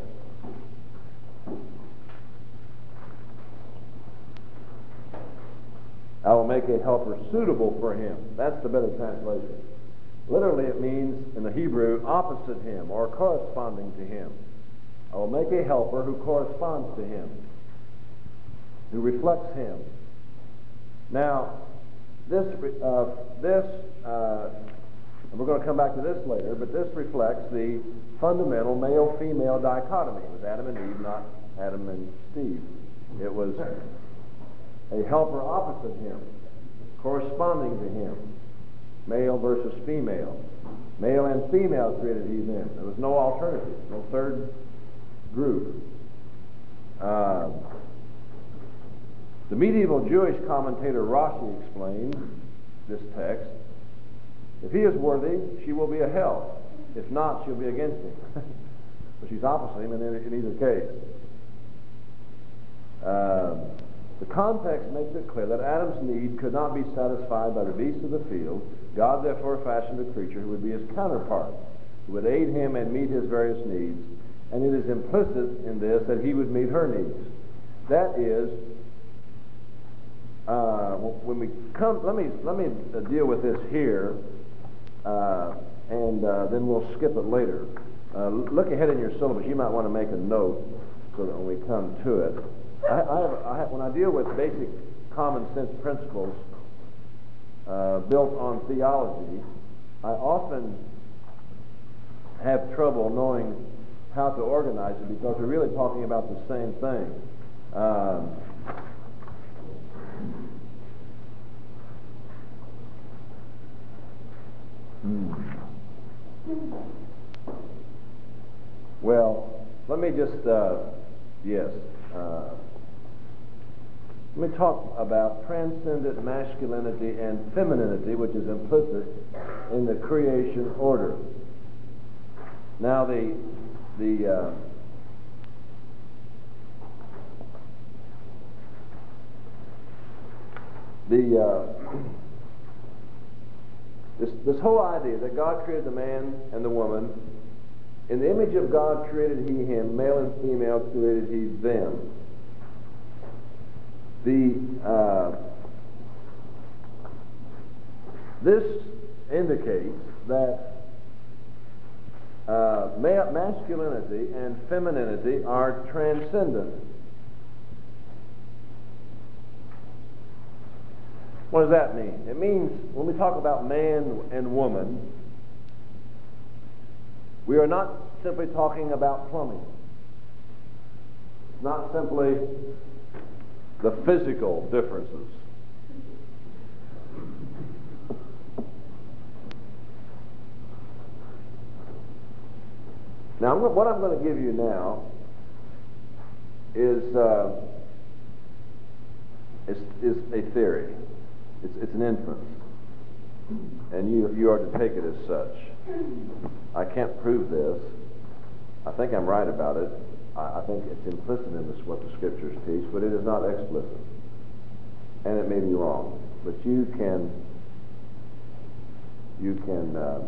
I will make a helper suitable for him. That's the better translation. Literally it means, in the Hebrew, opposite him or corresponding to him. I will make a helper who corresponds to him, who reflects him. Now, this, uh, this uh, and we're going to come back to this later, but this reflects the fundamental male-female dichotomy. It was Adam and Eve, not Adam and Steve. It was a helper opposite him, corresponding to him. Male versus female. Male and female created he them. There was no alternative, no third group. Uh, the medieval Jewish commentator Rashi explained this text. If he is worthy, she will be a help. If not, she'll be against him. But she's opposite him in, in either case. Um, the context makes it clear that Adam's need could not be satisfied by the beasts of the field. God therefore fashioned a creature who would be his counterpart, who would aid him and meet his various needs. And it is implicit in this that he would meet her needs. That is, uh, when we come, let me let me deal with this here, uh, and uh, then we'll skip it later. Uh, look ahead in your syllabus. You might want to make a note so that when we come to it, I, I have, I have, when I deal with basic common sense principles uh, built on theology, I often have trouble knowing how to organize it because we're really talking about the same thing. Um, hmm. Well, let me just, uh, yes, uh, let me talk about transcendent masculinity and femininity, which is implicit in the creation order. Now, the the uh, the uh, this this whole idea that God created the man and the woman, in the image of God created he him, male and female created he them. The uh, this indicates that uh, ma- masculinity and femininity are transcendent. What does that mean? It means when we talk about man and woman, we are not simply talking about plumbing. It's not simply the physical differences. Now, what I'm going to give you now is uh, is, is a theory. It's, it's an inference, and you you are to take it as such. I can't prove this. I think I'm right about it. I, I think it's implicit in this what the scriptures teach, but it is not explicit, and it may be wrong. But you can you can uh,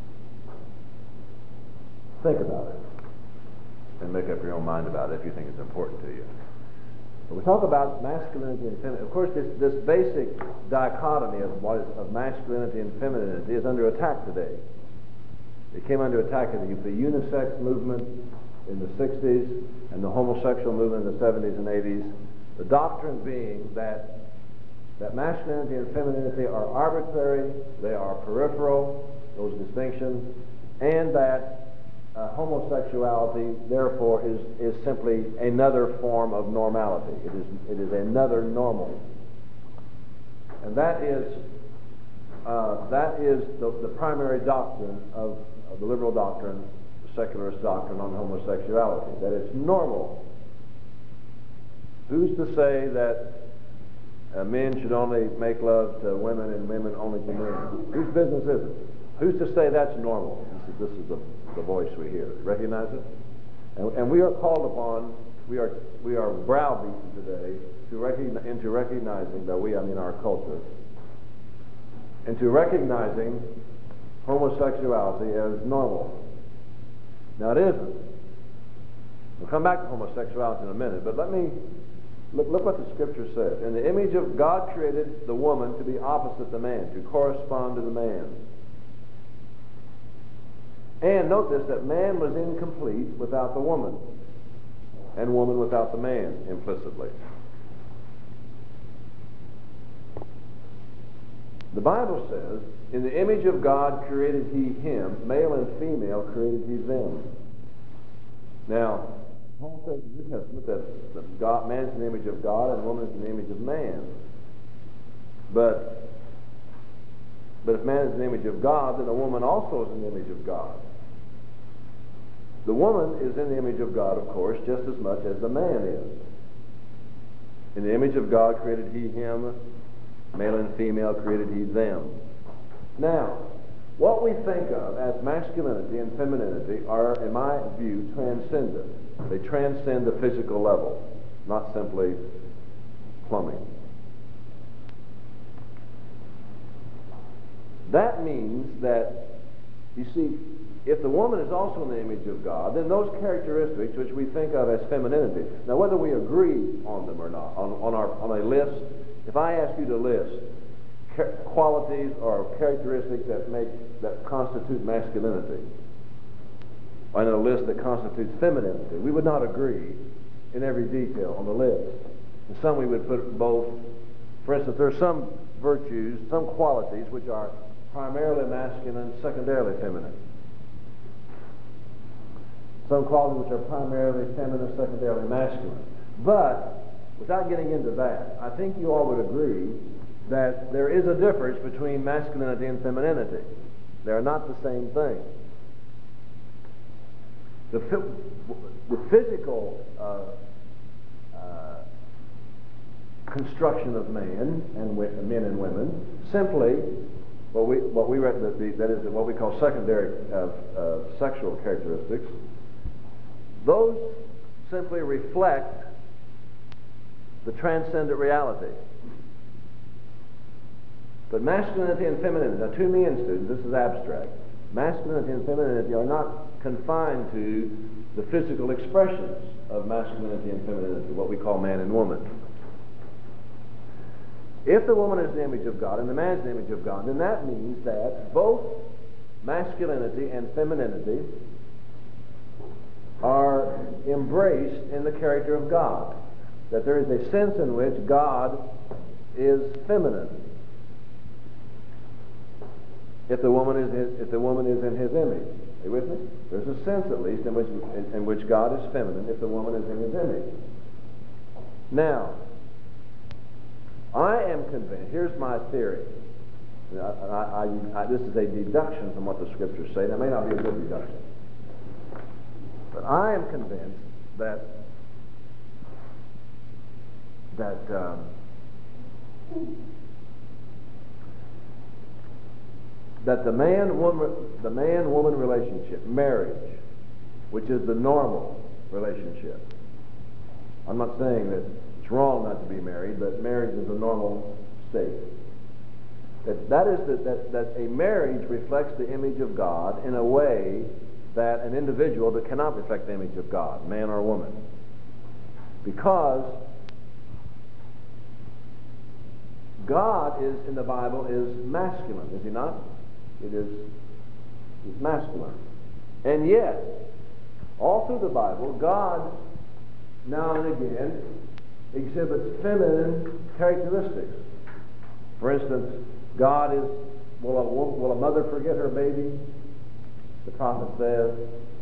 think about it and make up your own mind about it if you think it's important to you. When we talk about masculinity and femininity, of course, this, this basic dichotomy of what is of masculinity and femininity is under attack today. It came under attack in the, the unisex movement in the sixties and the homosexual movement in the seventies and eighties. The doctrine being that that masculinity and femininity are arbitrary, they are peripheral, those distinctions, and that Uh, homosexuality, therefore, is, is simply another form of normality. It is, it is another normal. And that is, uh, that is the, the primary doctrine of, of the liberal doctrine, the secularist doctrine on homosexuality, that it's normal. Who's to say that uh, men should only make love to women and women only to men? Whose business is it? Who's to say that's normal? This is, this is the, the voice we hear. Recognize it? And, and we are called upon, we are we are browbeaten today to recognize, into recognizing that we, I mean our culture, into recognizing homosexuality as normal. Now, it isn't. We'll come back to homosexuality in a minute, but let me look, look what the Scripture says. In the image of God created the woman to be opposite the man, to correspond to the man. And note this, that man was incomplete without the woman, and woman without the man, implicitly. The Bible says, in the image of God created he him, male and female created he them. Now, Paul says in the New Testament that, that God, man is in the image of God and woman is in the image of man. But, but if man is in the image of God, then the woman also is in the image of God. The woman is in the image of God, of course, just as much as the man is. In the image of God created he him, male and female created he them. Now, what we think of as masculinity and femininity are, in my view, transcendent. They transcend the physical level, not simply plumbing. That means that, you see, if the woman is also in the image of God, then those characteristics which we think of as femininity, now whether we agree on them or not, on, on, our, on a list, if I ask you to list qualities or characteristics that make that constitute masculinity, and a list that constitutes femininity, we would not agree in every detail on the list. In some we would put both. For instance, there are some virtues, some qualities which are primarily masculine, secondarily feminine. Some qualities which are primarily feminine, secondarily masculine. But without getting into that, I think you all would agree that there is a difference between masculinity and femininity. They are not the same thing. The, the physical uh, uh, construction of man and men and women simply, what we what we read that, the, that is what we call secondary uh, uh, sexual characteristics. Those simply reflect the transcendent reality. But masculinity and femininity, now to me and students, this is abstract. Masculinity and femininity are not confined to the physical expressions of masculinity and femininity, what we call man and woman. If the woman is the image of God and the man is the image of God, then that means that both masculinity and femininity are embraced in the character of God. That there is a sense in which God is feminine. If the woman is his, if the woman is in his image, are you with me? There's a sense, at least, in which in, in which God is feminine if the woman is in his image. Now, I am convinced. Here's my theory. I, I, I, I, this is a deduction from what the Scriptures say. That may not be a good deduction, but I am convinced that that. Um, that the man-woman the man-woman relationship, marriage, which is the normal relationship. I'm not saying that it's wrong not to be married, but marriage is a normal state. That that is that, that that a marriage reflects the image of God in a way that an individual that cannot reflect the image of God, man or woman. Because God is, in the Bible, is masculine, is he not? It is is masculine. And yet, all through the Bible, God, now and again, exhibits feminine characteristics. For instance, God is, will a, will a mother forget her baby? The prophet says,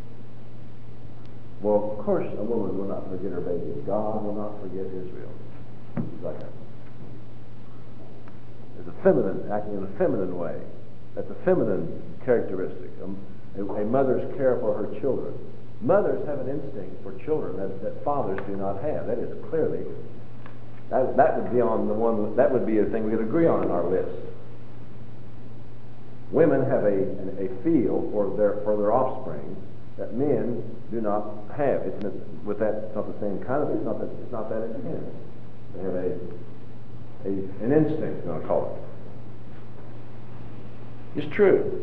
well, of course a woman will not forget her baby. God will not forget Israel. Like that. There's a feminine, acting in a feminine way. That's a feminine characteristic. A, a mother's care for her children. Mothers have an instinct for children that, that fathers do not have. That is clearly, that, that would be on the one, that would be a thing we could agree on in our list. Women have a, a feel for their, for their offspring that men do not have. It's, with that, it's not the same kind of, it's not that, it's not that intense. They have a, a an instinct, I'm going to call it. It's true.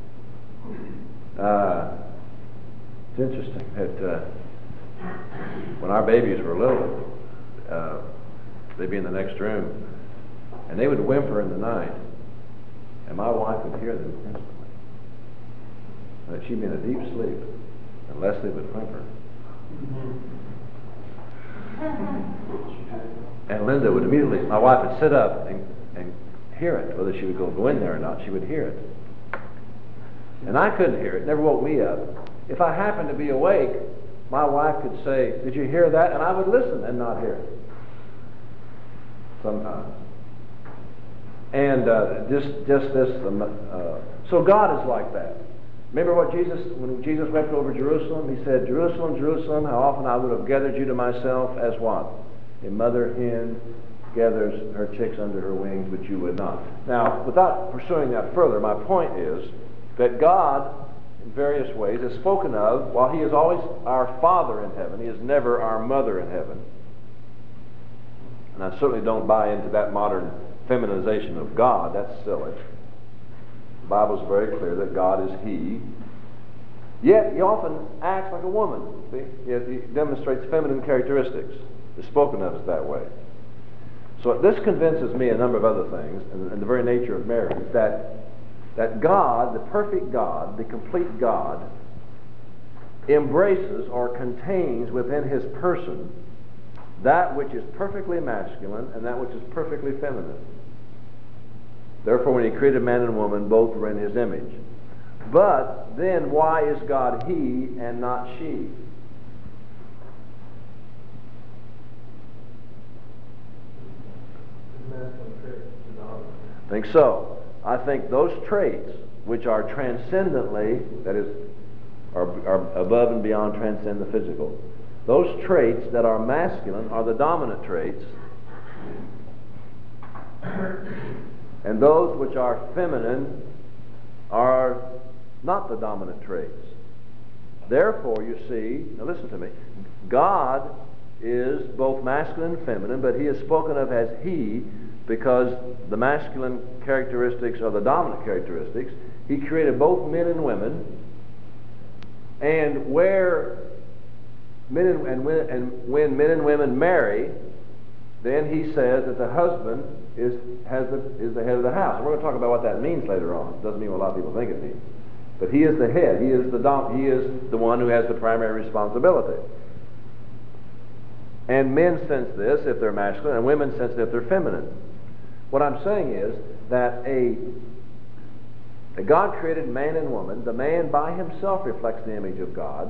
Uh, it's interesting that uh, when our babies were little, uh, they'd be in the next room, and they would whimper in the night, and my wife would hear them instantly. And she'd be in a deep sleep, and Leslie would whimper. And Linda would immediately, my wife would sit up and, and hear it, whether she would go, go in there or not, she would hear it. And I couldn't hear it, it never woke me up. If I happened to be awake, my wife could say, "Did you hear that?" And I would listen and not hear it. Sometimes. And uh, just, just this, uh, so God is like that. Remember what Jesus, when Jesus wept over Jerusalem, he said, "Jerusalem, Jerusalem, how often I would have gathered you to myself as what? A mother hen gathers her chicks under her wings, but you would not." Now, without pursuing that further, my point is that God, in various ways, is spoken of, while he is always our Father in heaven, he is never our mother in heaven. And I certainly don't buy into that modern feminization of God. That's silly. The Bible is very clear that God is he. Yet he often acts like a woman. See? He, he demonstrates feminine characteristics. Is spoken of as that way. So this convinces me a number of other things, and, and the very nature of marriage, that that God, the perfect God, the complete God, embraces or contains within his person that which is perfectly masculine and that which is perfectly feminine. Therefore, when he created man and woman, both were in his image. But then, why is God he and not she? I think so. I think those traits which are transcendently, that is, are, are above and beyond transcend the physical, those traits that are masculine are the dominant traits, and those which are feminine are not the dominant traits. Therefore, you see, now listen to me, God is both masculine and feminine, but he is spoken of as he because the masculine characteristics are the dominant characteristics. He created both men and women, and where men and, and, when, and when men and women marry, then he says that the husband is has the, is the head of the house. And we're going to talk about what that means later on. It doesn't mean what a lot of people think it means. But he is the head. He is the dom- he is the one who has the primary responsibility. And men sense this if they're masculine, and women sense it if they're feminine. What I'm saying is that a, a God created man and woman. The man by himself reflects the image of God.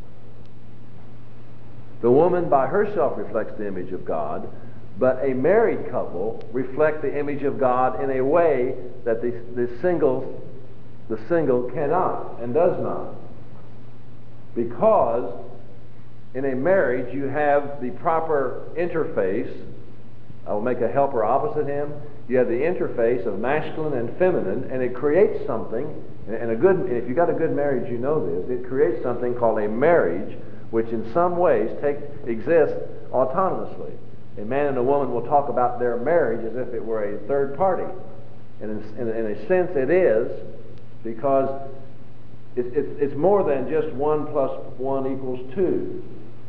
The woman by herself reflects the image of God. But a married couple reflect the image of God in a way that the, the single the single cannot and does not. Because in a marriage you have the proper interface. I will make a helper opposite him. You have the interface of masculine and feminine, and it creates something. And a good, and if you've got a good marriage, you know this. It creates something called a marriage, which in some ways take exists autonomously. A man and a woman will talk about their marriage as if it were a third party. And in, in, in a sense, it is, because it, it, it's more than just one plus one equals two.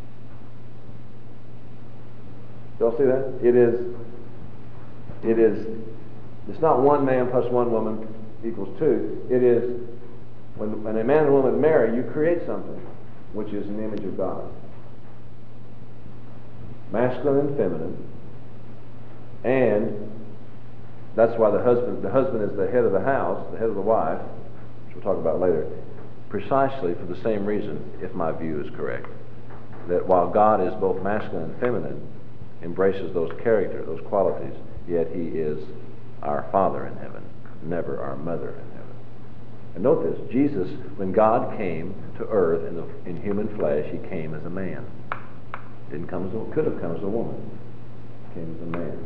Y'all see that? It is, it is, it's not one man plus one woman equals two. It is, when, when a man and a woman marry, you create something, which is an image of God. Masculine and feminine. And that's why the husband, the husband is the head of the house, the head of the wife, which we'll talk about later, precisely for the same reason, if my view is correct. That while God is both masculine and feminine, embraces those character, those qualities, yet he is our Father in heaven, never our mother in heaven. And note this, Jesus, when God came to earth in, the, in human flesh, he came as a man. Didn't come as a, could have come as a woman. Came as a man.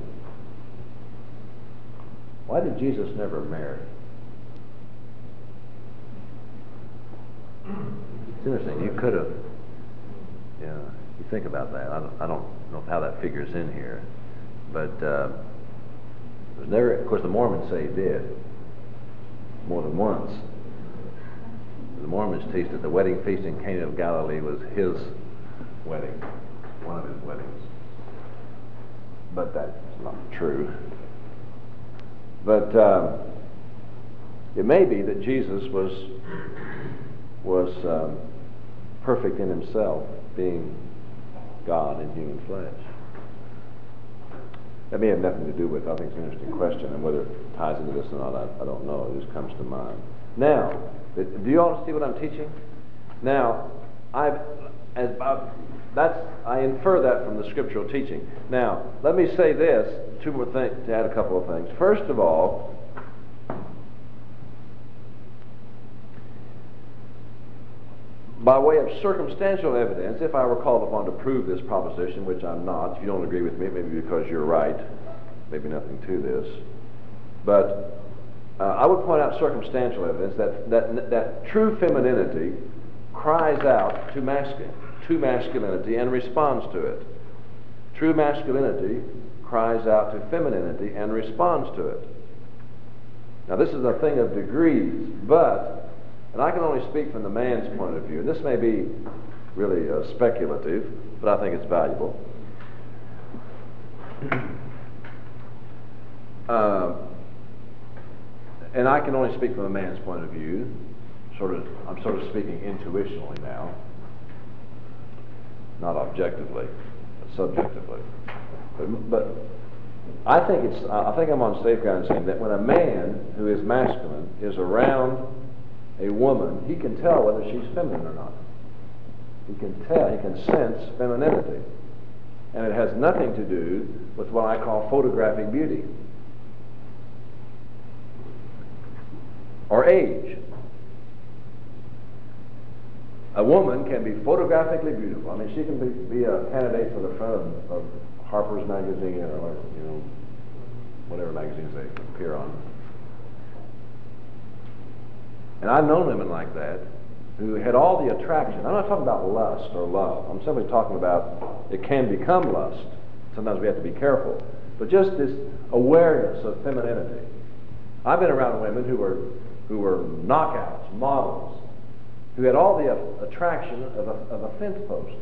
Why did Jesus never marry? It's interesting. You could have, yeah, you think about that. I don't, I don't know how that figures in here, but uh, there's never. Of course, the Mormons say he did. more than once. The Mormons teach that the wedding feast in Cana of Galilee was his wedding, one of his weddings. But that's not true. But um, it may be that Jesus was was um, perfect in himself, being God in human flesh. That may have nothing to do with, I think it's an interesting question, and whether it ties into this or not, I, I don't know. It just comes to mind. Now, do you all see what I'm teaching? Now, I've, as, uh, that's, I infer that from the scriptural teaching. Now, let me say this, two more things, to add a couple of things. First of all, by way of circumstantial evidence, if I were called upon to prove this proposition, which I'm not, if you don't agree with me, maybe because you're right, maybe nothing to this, but uh, I would point out circumstantial evidence that, that, that true femininity cries out to, mascu- to masculinity and responds to it. True masculinity cries out to femininity and responds to it. Now this is a thing of degrees, but and I can only speak from the man's point of view. This may be really uh, speculative, but I think it's valuable. Uh, and I can only speak from a man's point of view. Sort of, I'm sort of speaking intuitionally now, not objectively, but subjectively. But, but I think it's. I think I'm on safe ground saying that when a man who is masculine is around a woman, he can tell whether she's feminine or not. He can tell, he can sense femininity. And it has nothing to do with what I call photographic beauty or age. A woman can be photographically beautiful. I mean, she can be, be a candidate for the front of, of Harper's Magazine or, you know, whatever magazines they appear on. And I've known women like that who had all the attraction. I'm not talking about lust or love. I'm simply talking about it can become lust. Sometimes we have to be careful. But just this awareness of femininity. I've been around women who were who were knockouts, models, who had all the uh, attraction of a, of a fence post.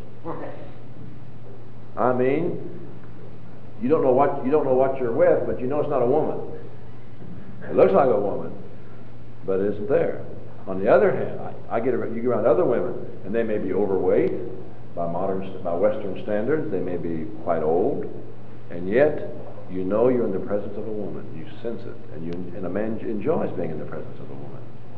I mean, you don't know what you don't know what you're with, but you know it's not a woman. It looks like a woman, but it isn't there. On the other hand, I, I get you get around other women, and they may be overweight by modern, by Western standards. They may be quite old, and yet you know you're in the presence of a woman. You sense it, and you and a man enjoys being in the presence of a woman.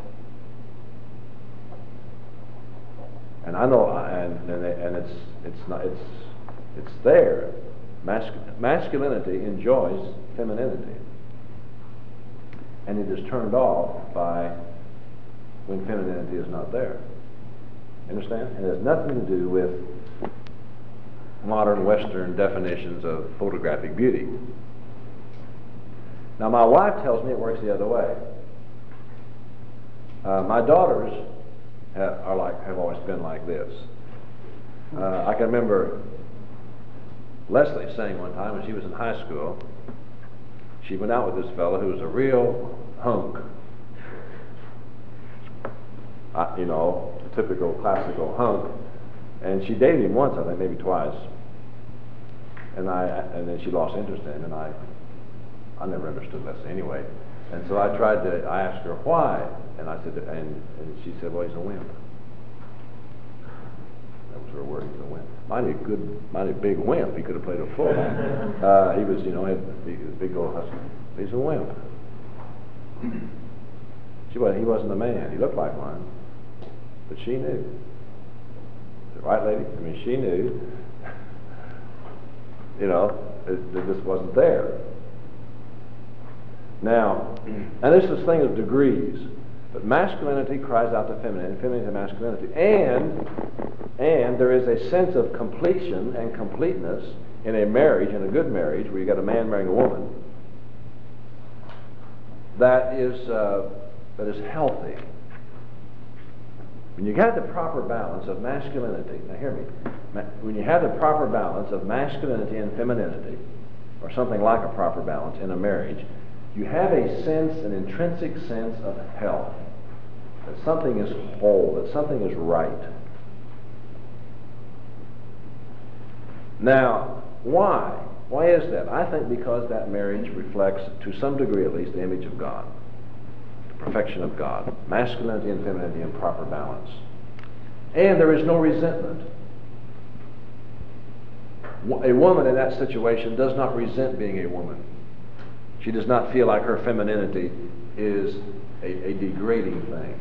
And I know, and and, and it's it's not it's it's there. Masc- masculinity enjoys femininity, and it is turned off by when femininity is not there. Understand? It has nothing to do with modern Western definitions of photographic beauty. Now, my wife tells me it works the other way. Uh, my daughters have, are like have always been like this. Uh, I can remember Leslie saying one time when she was in high school, she went out with this fellow who was a real hunk. Uh, you know, a typical classical hunk. And she dated him once, I think, maybe twice. And I, and then she lost interest in him, and I, I never understood Leslie anyway. And so I tried to, I asked her why, and I said, and, and she said, well, he's a wimp. That was her word, he's a wimp. Mighty good, mighty big wimp. He could have played a fool. uh, he was, you know, he had a big old husky. He's a wimp. She was, he wasn't a man. He looked like one. But she knew. Is it right, lady? I mean, she knew. You know, it, it just wasn't there. Now, and this is this thing of degrees, but masculinity cries out to femininity, femininity to masculinity, and and there is a sense of completion and completeness in a marriage, in a good marriage, where you got a man marrying a woman, that is uh, that is healthy. When you have the proper balance of masculinity, now hear me, when you have the proper balance of masculinity and femininity, or something like a proper balance in a marriage, you have a sense, an intrinsic sense of health, that something is whole, that something is right. Now, why? Why is that? I think because that marriage reflects, to some degree at least, the image of God, the perfection of God, masculinity and femininity in proper balance. And there is no resentment. A woman in that situation does not resent being a woman. She does not feel like her femininity is a, a degrading thing.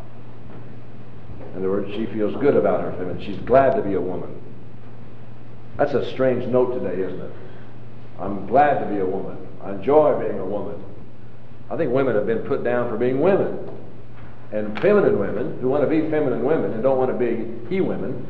In other words, she feels good about her femininity. She's glad to be a woman. That's a strange note today, isn't it? I'm glad to be a woman. I enjoy being a woman. I think women have been put down for being women. And feminine women, who want to be feminine women and don't want to be he-women,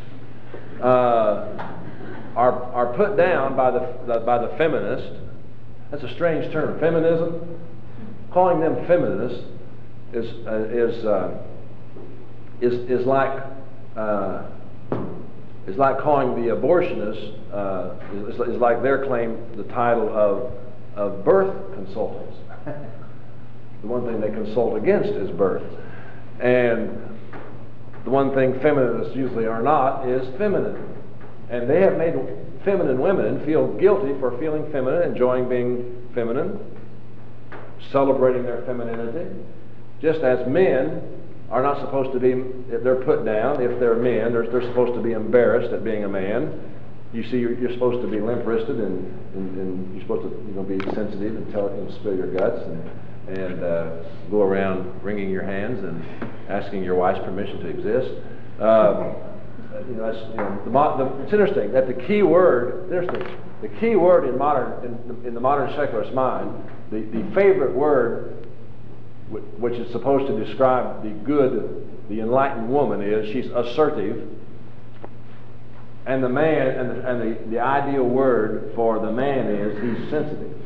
uh, are, are put down by the, the, by the feminist. That's a strange term, feminism. Calling them feminists is, uh, is, uh, is, is like... Uh, It's like calling the abortionists, uh, is, is like their claim the title of, of birth consultants. The one thing they consult against is birth. And the one thing feminists usually are not is feminine. And they have made feminine women feel guilty for feeling feminine, enjoying being feminine, celebrating their femininity, just as men are not supposed to be, if they're put down, if they're men, they're, they're supposed to be embarrassed at being a man. You see, you're, you're supposed to be limp-wristed, and, and, and you're supposed to, you know, be sensitive and tell, and spill your guts, and, and uh, go around wringing your hands and asking your wife's permission to exist. Uh, you know, that's, you know, the, the, it's interesting that the key word, interesting, the key word in modern, in, in the modern secularist mind, the, the favorite word, which is supposed to describe the good, the enlightened woman, is she's assertive, and the man, and the, and the, the ideal word for the man is he's sensitive.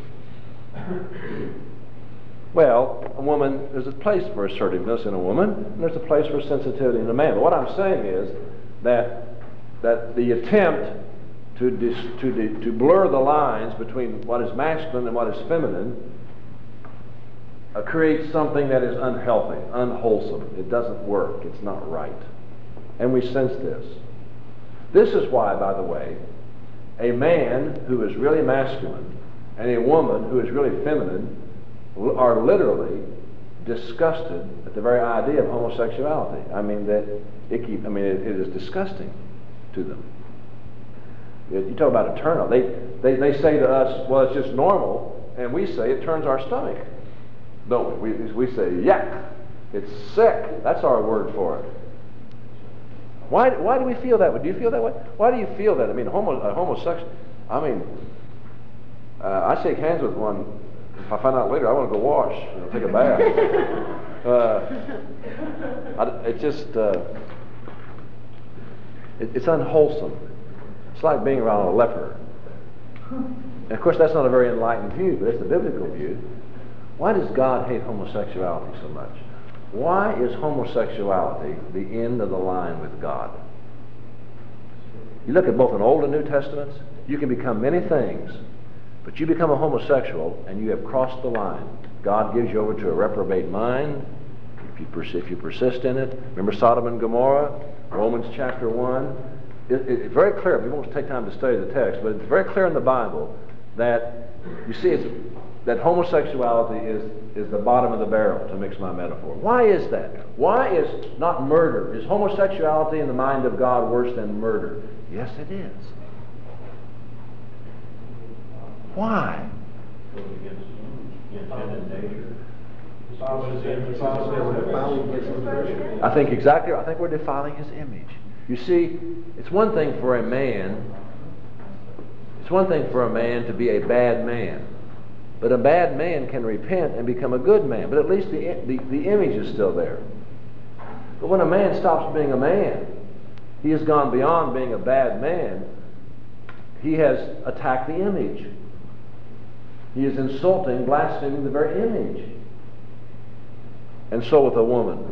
Well, a woman, there's a place for assertiveness in a woman, and there's a place for sensitivity in a man. But what I'm saying is that that the attempt to dis, to de, to blur the lines between what is masculine and what is feminine Uh, creates something that is unhealthy, unwholesome. It doesn't work. It's not right. And we sense this. This is why, by the way, a man who is really masculine and a woman who is really feminine are literally disgusted at the very idea of homosexuality. I mean, that it keep, I mean, it, it is disgusting to them. You talk about a turn-on. They, they, they say to us, well, it's just normal, and we say it turns our stomach. Don't we? We, we say, yuck, it's sick. That's our word for it. Why, why do we feel that way? Do you feel that way? Why do you feel that? I mean, homo, a homosexual, I mean, uh, I shake hands with one. If I find out later, I want to go wash, you know, take a bath. uh, I, it just, uh, it, it's unwholesome. It's like being around a leper. And of course, that's not a very enlightened view, but it's a biblical view. Why does God hate homosexuality so much? Why is homosexuality the end of the line with God? You look at both an Old and New Testaments, you can become many things, but you become a homosexual and you have crossed the line. God gives you over to a reprobate mind if you, pers- if you persist in it. Remember Sodom and Gomorrah? Romans chapter one. It, it, it's very clear. We won't take time to study the text, but it's very clear in the Bible that, you see, it's that homosexuality is, is the bottom of the barrel, to mix my metaphor. Why is that? Why is not murder? Is homosexuality in the mind of God worse than murder? Yes, it is. Why? I think exactly, I think we're defiling his image. You see, it's one thing for a man, it's one thing for a man to be a bad man. But a bad man can repent and become a good man. But at least the, the, the image is still there. But when a man stops being a man, he has gone beyond being a bad man. He has attacked the image. He is insulting, blaspheming the very image. And so with a woman.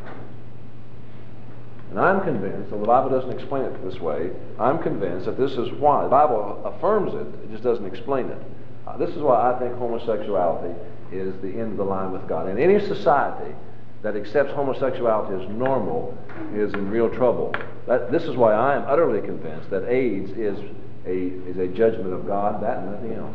And I'm convinced, though the Bible doesn't explain it this way, I'm convinced that this is why. The Bible affirms it, it just doesn't explain it. Uh, this is why I think homosexuality is the end of the line with God. And any society that accepts homosexuality as normal is in real trouble. That, this is why I am utterly convinced that AIDS is a, is a judgment of God, that and nothing else.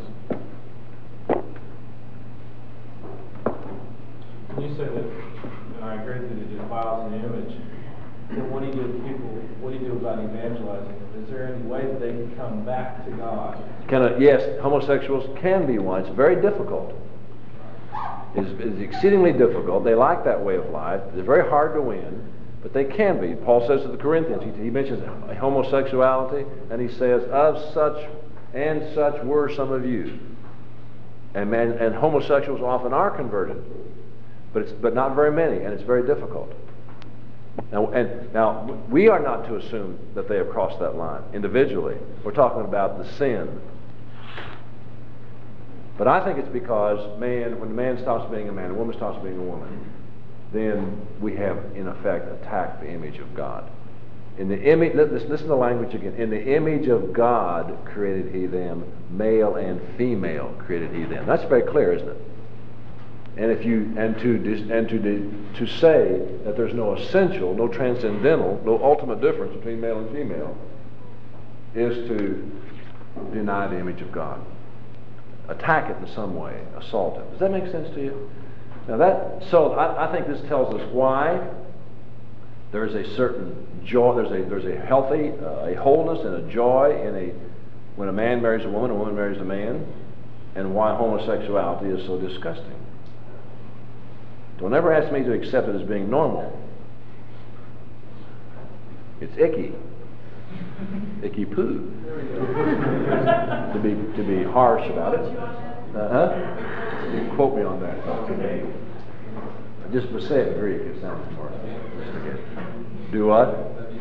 You said that, and I agree that it defiles the image. Then what do you do with people, what do you do about evangelizing them? Is there any way that they can come back to God? Can I, yes, homosexuals can be one. It's very difficult. It's, it's exceedingly difficult. They like that way of life. It's very hard to win, but they can be. Paul says to the Corinthians, he, he mentions homosexuality, and he says, of such and such were some of you. And, man, and homosexuals often are converted, but, it's, but not very many, and it's very difficult. Now, and, now, we are not to assume that they have crossed that line individually. We're talking about the sin. But I think it's because man, when a man stops being a man, a woman stops being a woman, then we have, in effect, attacked the image of God. In the image, listen, listen to the language again. In the image of God created He them, male and female created He them. That's very clear, isn't it? And if you and to and to to say that there's no essential, no transcendental, no ultimate difference between male and female is to deny the image of God, attack it in some way, assault it. Does that make sense to you? Now that so I, I think this tells us why there is a certain joy. There's a there's a healthy uh, a wholeness and a joy in a when a man marries a woman, a woman marries a man, and why homosexuality is so disgusting. Don't ever ask me to accept it as being normal. It's icky. Icky poo. to be to be harsh about it. Uh-huh. You can quote me on that. Okay. Just to say it in Greek, it sounds more. Do what?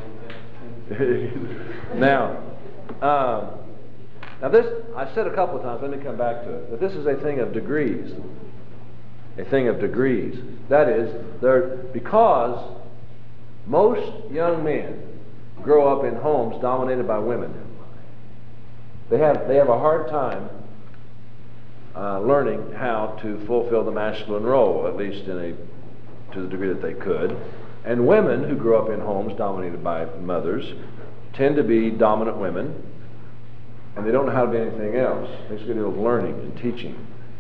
now, um, now this I said a couple of times. Let me come back to it. That this is a thing of degrees. A thing of degrees. That is, there because most young men grow up in homes dominated by women. They have they have a hard time uh, learning how to fulfill the masculine role, at least in a to the degree that they could. And women who grow up in homes dominated by mothers tend to be dominant women, and they don't know how to be anything else. It takes a good deal of learning and teaching.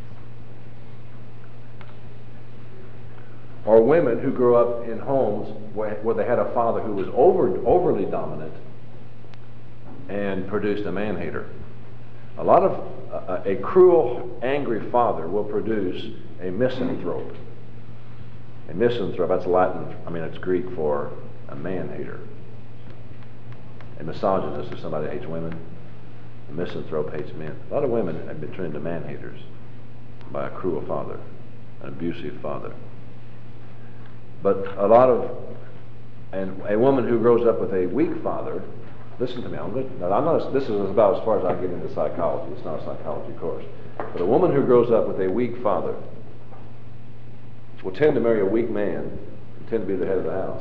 Or women who grew up in homes where, where they had a father who was over, overly dominant and produced a man-hater. A lot of uh, a cruel, angry father will produce a misanthrope. A misanthrope, that's Latin, I mean it's Greek for a man-hater. A misogynist is somebody that hates women. A misanthrope hates men. A lot of women have been turned into man-haters by a cruel father, an abusive father. But a lot of, and a woman who grows up with a weak father, listen to me, I'm good. Now, I'm not, this is about as far as I get into psychology. It's not a psychology course. But a woman who grows up with a weak father will tend to marry a weak man and tend to be the head of the house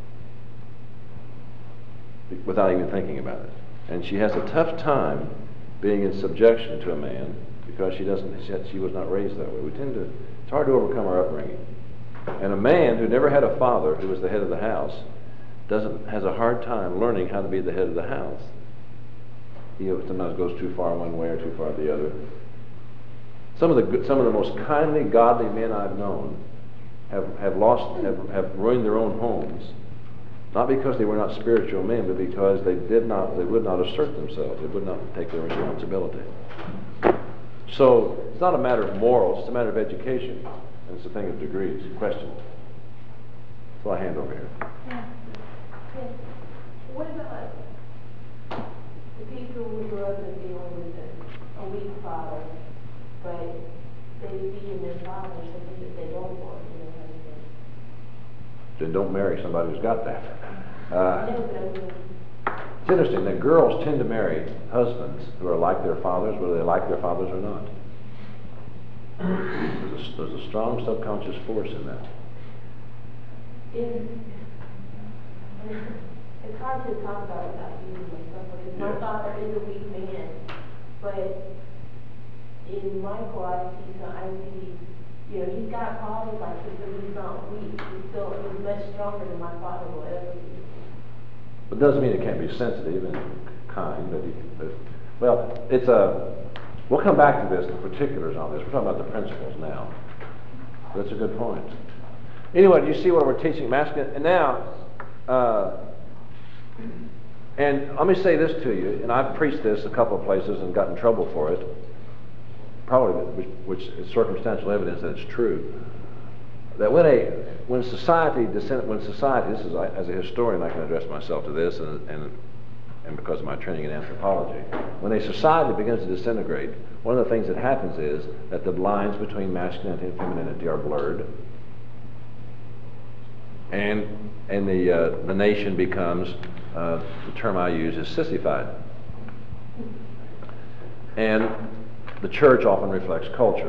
without even thinking about it. And she has a tough time being in subjection to a man because she doesn't, she, she was not raised that way. We tend to, it's hard to overcome our upbringing. And a man who never had a father who was the head of the house doesn't has a hard time learning how to be the head of the house. He sometimes goes too far one way or too far the other. Some of the some of the most kindly, godly men I've known have have lost have, have ruined their own homes, not because they were not spiritual men, but because they did not they would not assert themselves. They would not take their responsibility. So it's not a matter of morals; it's a matter of education. And it's a thing of degrees. Question. So I hand over here. Yeah. Yeah. What about the people who grew up and dealing with a, a weak father, but they see in their father something that they don't want in their husband? Then don't marry somebody who's got that. Uh, it's interesting that girls tend to marry husbands who are like their fathers, whether they like their fathers or not. There's a, there's a strong subconscious force in that. In, it's hard to talk about without using myself because my Yes. father is a weak man, but in Michael I see, so I see You know, he's got qualities like this, but he's not weak. He's still, he's much stronger than my father will ever be. But doesn't mean it can't be sensitive and kind, but, he, but well, it's a, we'll come back to this, the particulars on this. We're talking about the principles now. That's a good point. Anyway, do you see what we're teaching masculine? And now, uh, and let me say this to you, and I've preached this a couple of places and got in trouble for it, probably which, which is circumstantial evidence that it's true. That when a when society descend, when society, this is as a historian I can address myself to this, and and and because of my training in anthropology, when a society begins to disintegrate, one of the things that happens is that the lines between masculinity and femininity are blurred, and and the uh, the nation becomes, uh, the term I use is sissified, and the church often reflects culture.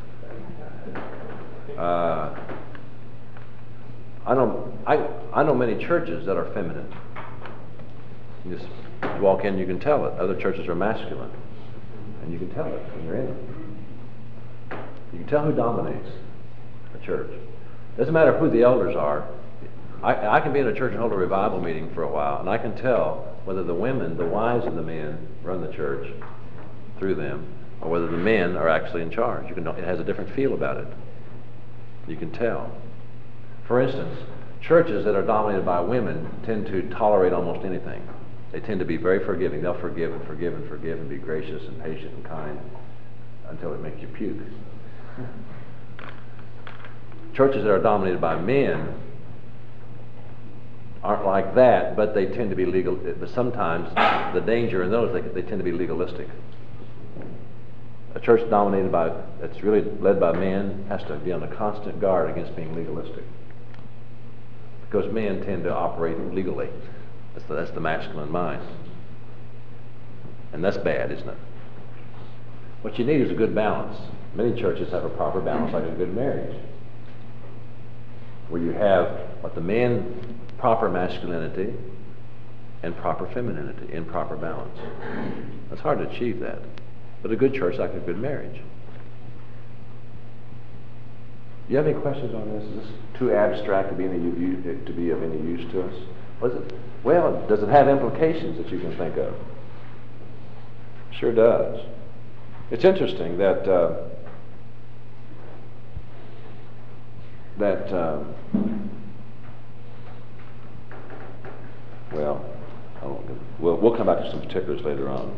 Uh, I know I I know many churches that are feminine. You just walk in, you can tell it. Other churches are masculine, and you can tell it when you're in it. You can tell who dominates a church. Doesn't matter who the elders are. I, I can be in a church and hold a revival meeting for a while, and I can tell whether the women, the wives of the men, run the church through them, or whether the men are actually in charge. You can. It has a different feel about it. You can tell. For instance, churches that are dominated by women tend to tolerate almost anything. They tend to be very forgiving. They'll forgive and forgive and forgive and be gracious and patient and kind until it makes you puke. Churches that are dominated by men aren't like that, but they tend to be legal. But sometimes the danger in those, they, they tend to be legalistic. A church dominated by, that's really led by men, has to be on a constant guard against being legalistic. Because men tend to operate legally. That's the, that's the masculine mind. And that's bad, isn't it? What you need is a good balance. Many churches have a proper balance, like a good marriage, where you have what the man, proper masculinity, and proper femininity in proper balance. It's hard to achieve that. But a good church, like a good marriage. Do you have any questions on this? Is this too abstract to be, any, to be of any use to us? Was it? Well, does it have implications that you can think of? Sure does. It's interesting that uh, that um, well, I don't, we'll we'll come back to some particulars later on.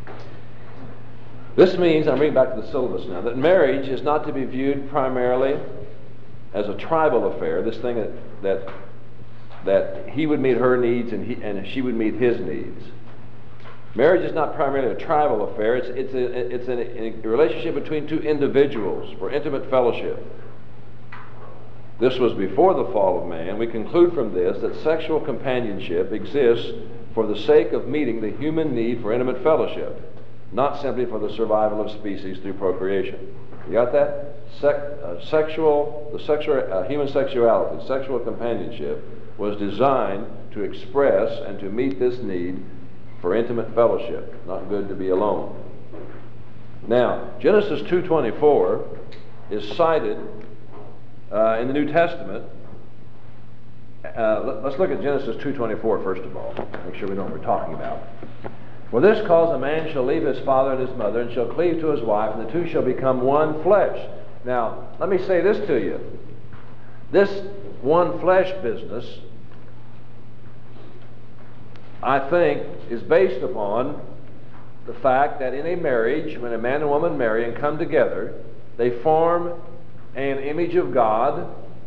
This means, I'm reading back to the syllabus now, that marriage is not to be viewed primarily as a tribal affair, this thing that that, that he would meet her needs and, he, and she would meet his needs. Marriage is not primarily a tribal affair, it's, it's, a, it's a, a relationship between two individuals for intimate fellowship. This was before the fall of man. We conclude from this that sexual companionship exists for the sake of meeting the human need for intimate fellowship, not simply for the survival of species through procreation. You got that? Sec, uh, sexual, the sexual, uh, human sexuality, sexual companionship was designed to express and to meet this need for intimate fellowship. Not good to be alone. Now, Genesis two twenty-four is cited uh, in the New Testament. Uh, let, let's look at Genesis two twenty-four first of all. Make sure we know what we're talking about. For this cause a man shall leave his father and his mother, and shall cleave to his wife, and the two shall become one flesh. Now, let me say this to you. This one flesh business, I think, is based upon the fact that in a marriage, when a man and woman marry and come together, they form an image of God,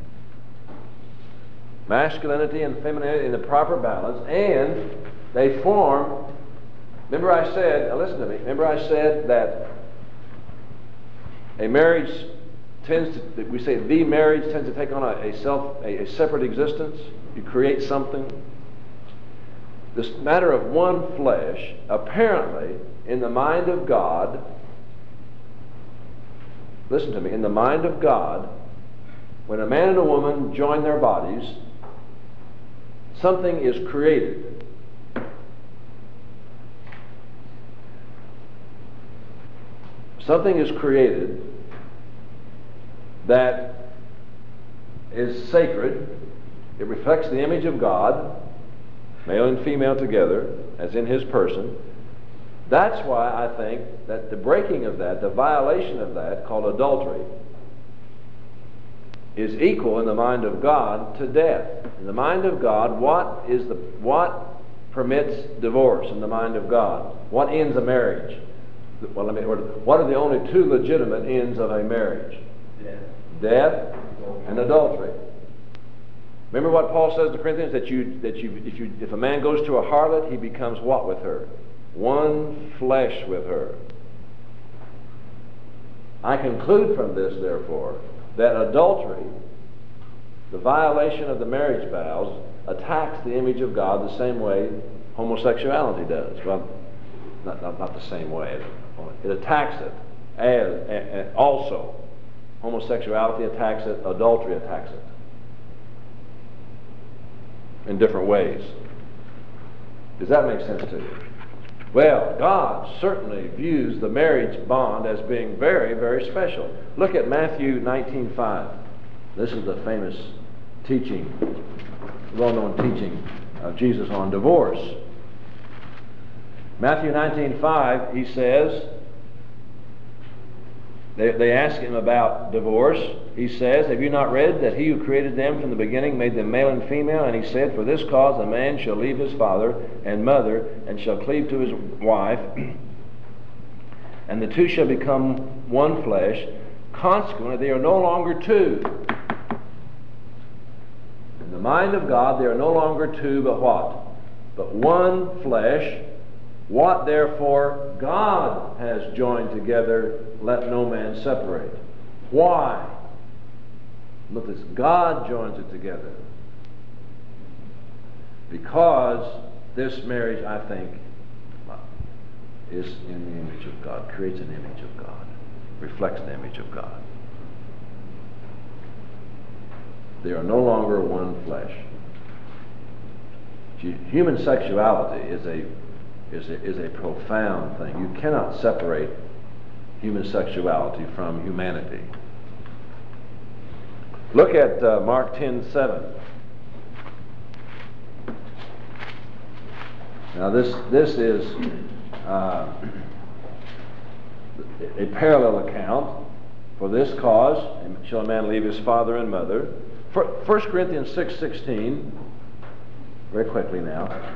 masculinity and femininity in the proper balance, and they form. Remember I said, now listen to me, remember I said that a marriage tends to, we say the marriage tends to take on a, a self, a, a separate existence. You create something. This matter of one flesh, apparently, in the mind of God, listen to me, in the mind of God, when a man and a woman join their bodies, something is created. Something is created that is sacred. It reflects the image of God, male and female together, as in His person. That's why I think that the breaking of that, the violation of that, called adultery, is equal in the mind of God to death. In the mind of God, what is the what permits divorce in the mind of God? What ends a marriage? Well, let me. What are the only two legitimate ends of a marriage? Death. Death and adultery. Remember what Paul says to Corinthians, that you that you if you if a man goes to a harlot, he becomes what with her? One flesh with her. I conclude from this, therefore, that adultery, the violation of the marriage vows, attacks the image of God the same way homosexuality does. Well, not, not, not the same way. It attacks it as, as also. Homosexuality attacks it, adultery attacks it in different ways. Does that make sense to you? Well, God certainly views the marriage bond as being very, very special. Look at Matthew nineteen five. This is the famous teaching, well-known teaching of Jesus on divorce. Matthew nineteen five, he says, they, they ask him about divorce. He says, have you not read that he who created them from the beginning made them male and female? And he said, for this cause a man shall leave his father and mother and shall cleave to his wife, and the two shall become one flesh. Consequently, they are no longer two. In the mind of God, they are no longer two, but what? But one flesh. What therefore God has joined together, let no man separate. Why? Look, this God joins it together. Because this marriage, I think, is in the image of God, creates an image of God, reflects the image of God. They are no longer one flesh. Human sexuality is a is a, is a profound thing. You cannot separate human sexuality from humanity. Look at uh, Mark ten seven. Now this this is uh, a parallel account. For this cause shall a man leave his father and mother. First Corinthians six sixteen. Very quickly now.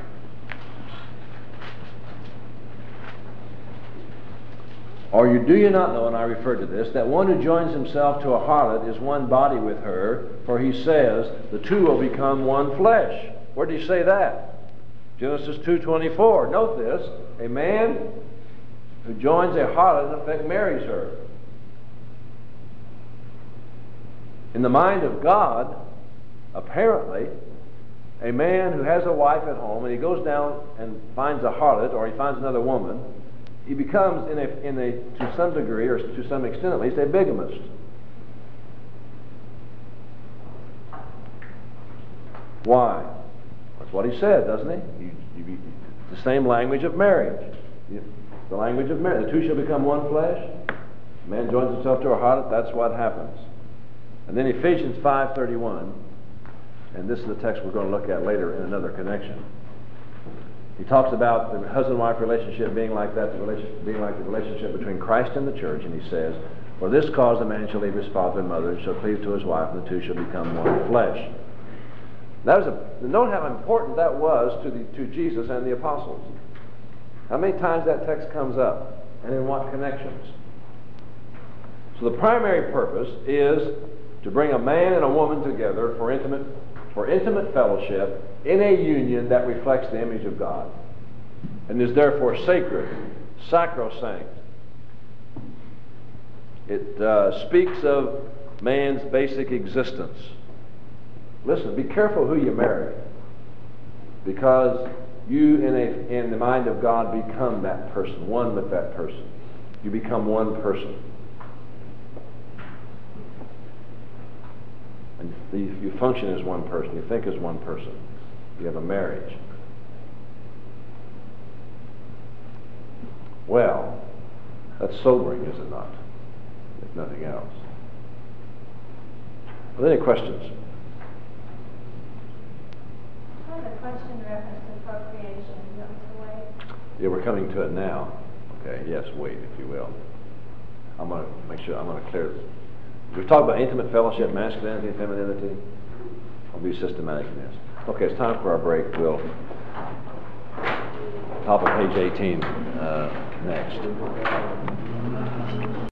Or you do you not know, and I refer to this, that one who joins himself to a harlot is one body with her, for he says, the two will become one flesh. Where did he say that? Genesis two twenty-four. Note this, a man who joins a harlot, in effect, marries her. In the mind of God, apparently, a man who has a wife at home, and he goes down and finds a harlot, or he finds another woman, he becomes, in a, in a, to some degree, or to some extent at least, a bigamist. Why? That's what he said, doesn't he? You, you, the same language of marriage. You, the language of marriage. The two shall become one flesh. A man joins himself to a harlot, that's what happens. And then Ephesians five thirty-one, and this is the text we're going to look at later in another connection. He talks about the husband-wife relationship being like that, the relationship, being like the relationship between Christ and the church, and he says, for this cause a man shall leave his father and mother, and shall cleave to his wife, and the two shall become one flesh. That was a, note how important that was to, the, to Jesus and the apostles. How many times that text comes up, and in what connections? So the primary purpose is to bring a man and a woman together for intimate for intimate fellowship in a union that reflects the image of God and is therefore sacred, sacrosanct. It uh, speaks of man's basic existence. Listen, be careful who you marry, because you, in, a, in the mind of God, become that person, one with that person. You become one person. And you, you function as one person. You think as one person. You have a marriage. Well, that's sobering, is it not? If nothing else. Are there any questions? I have a question in reference to procreation. You want me to wait? Yeah, we're coming to it now. Okay, yes, wait, if you will. I'm gonna make sure, I'm gonna clear this. We talked about intimate fellowship, masculinity, femininity. I'll be systematic in this. Okay, it's time for our break. We'll, top of page eighteen, uh, next.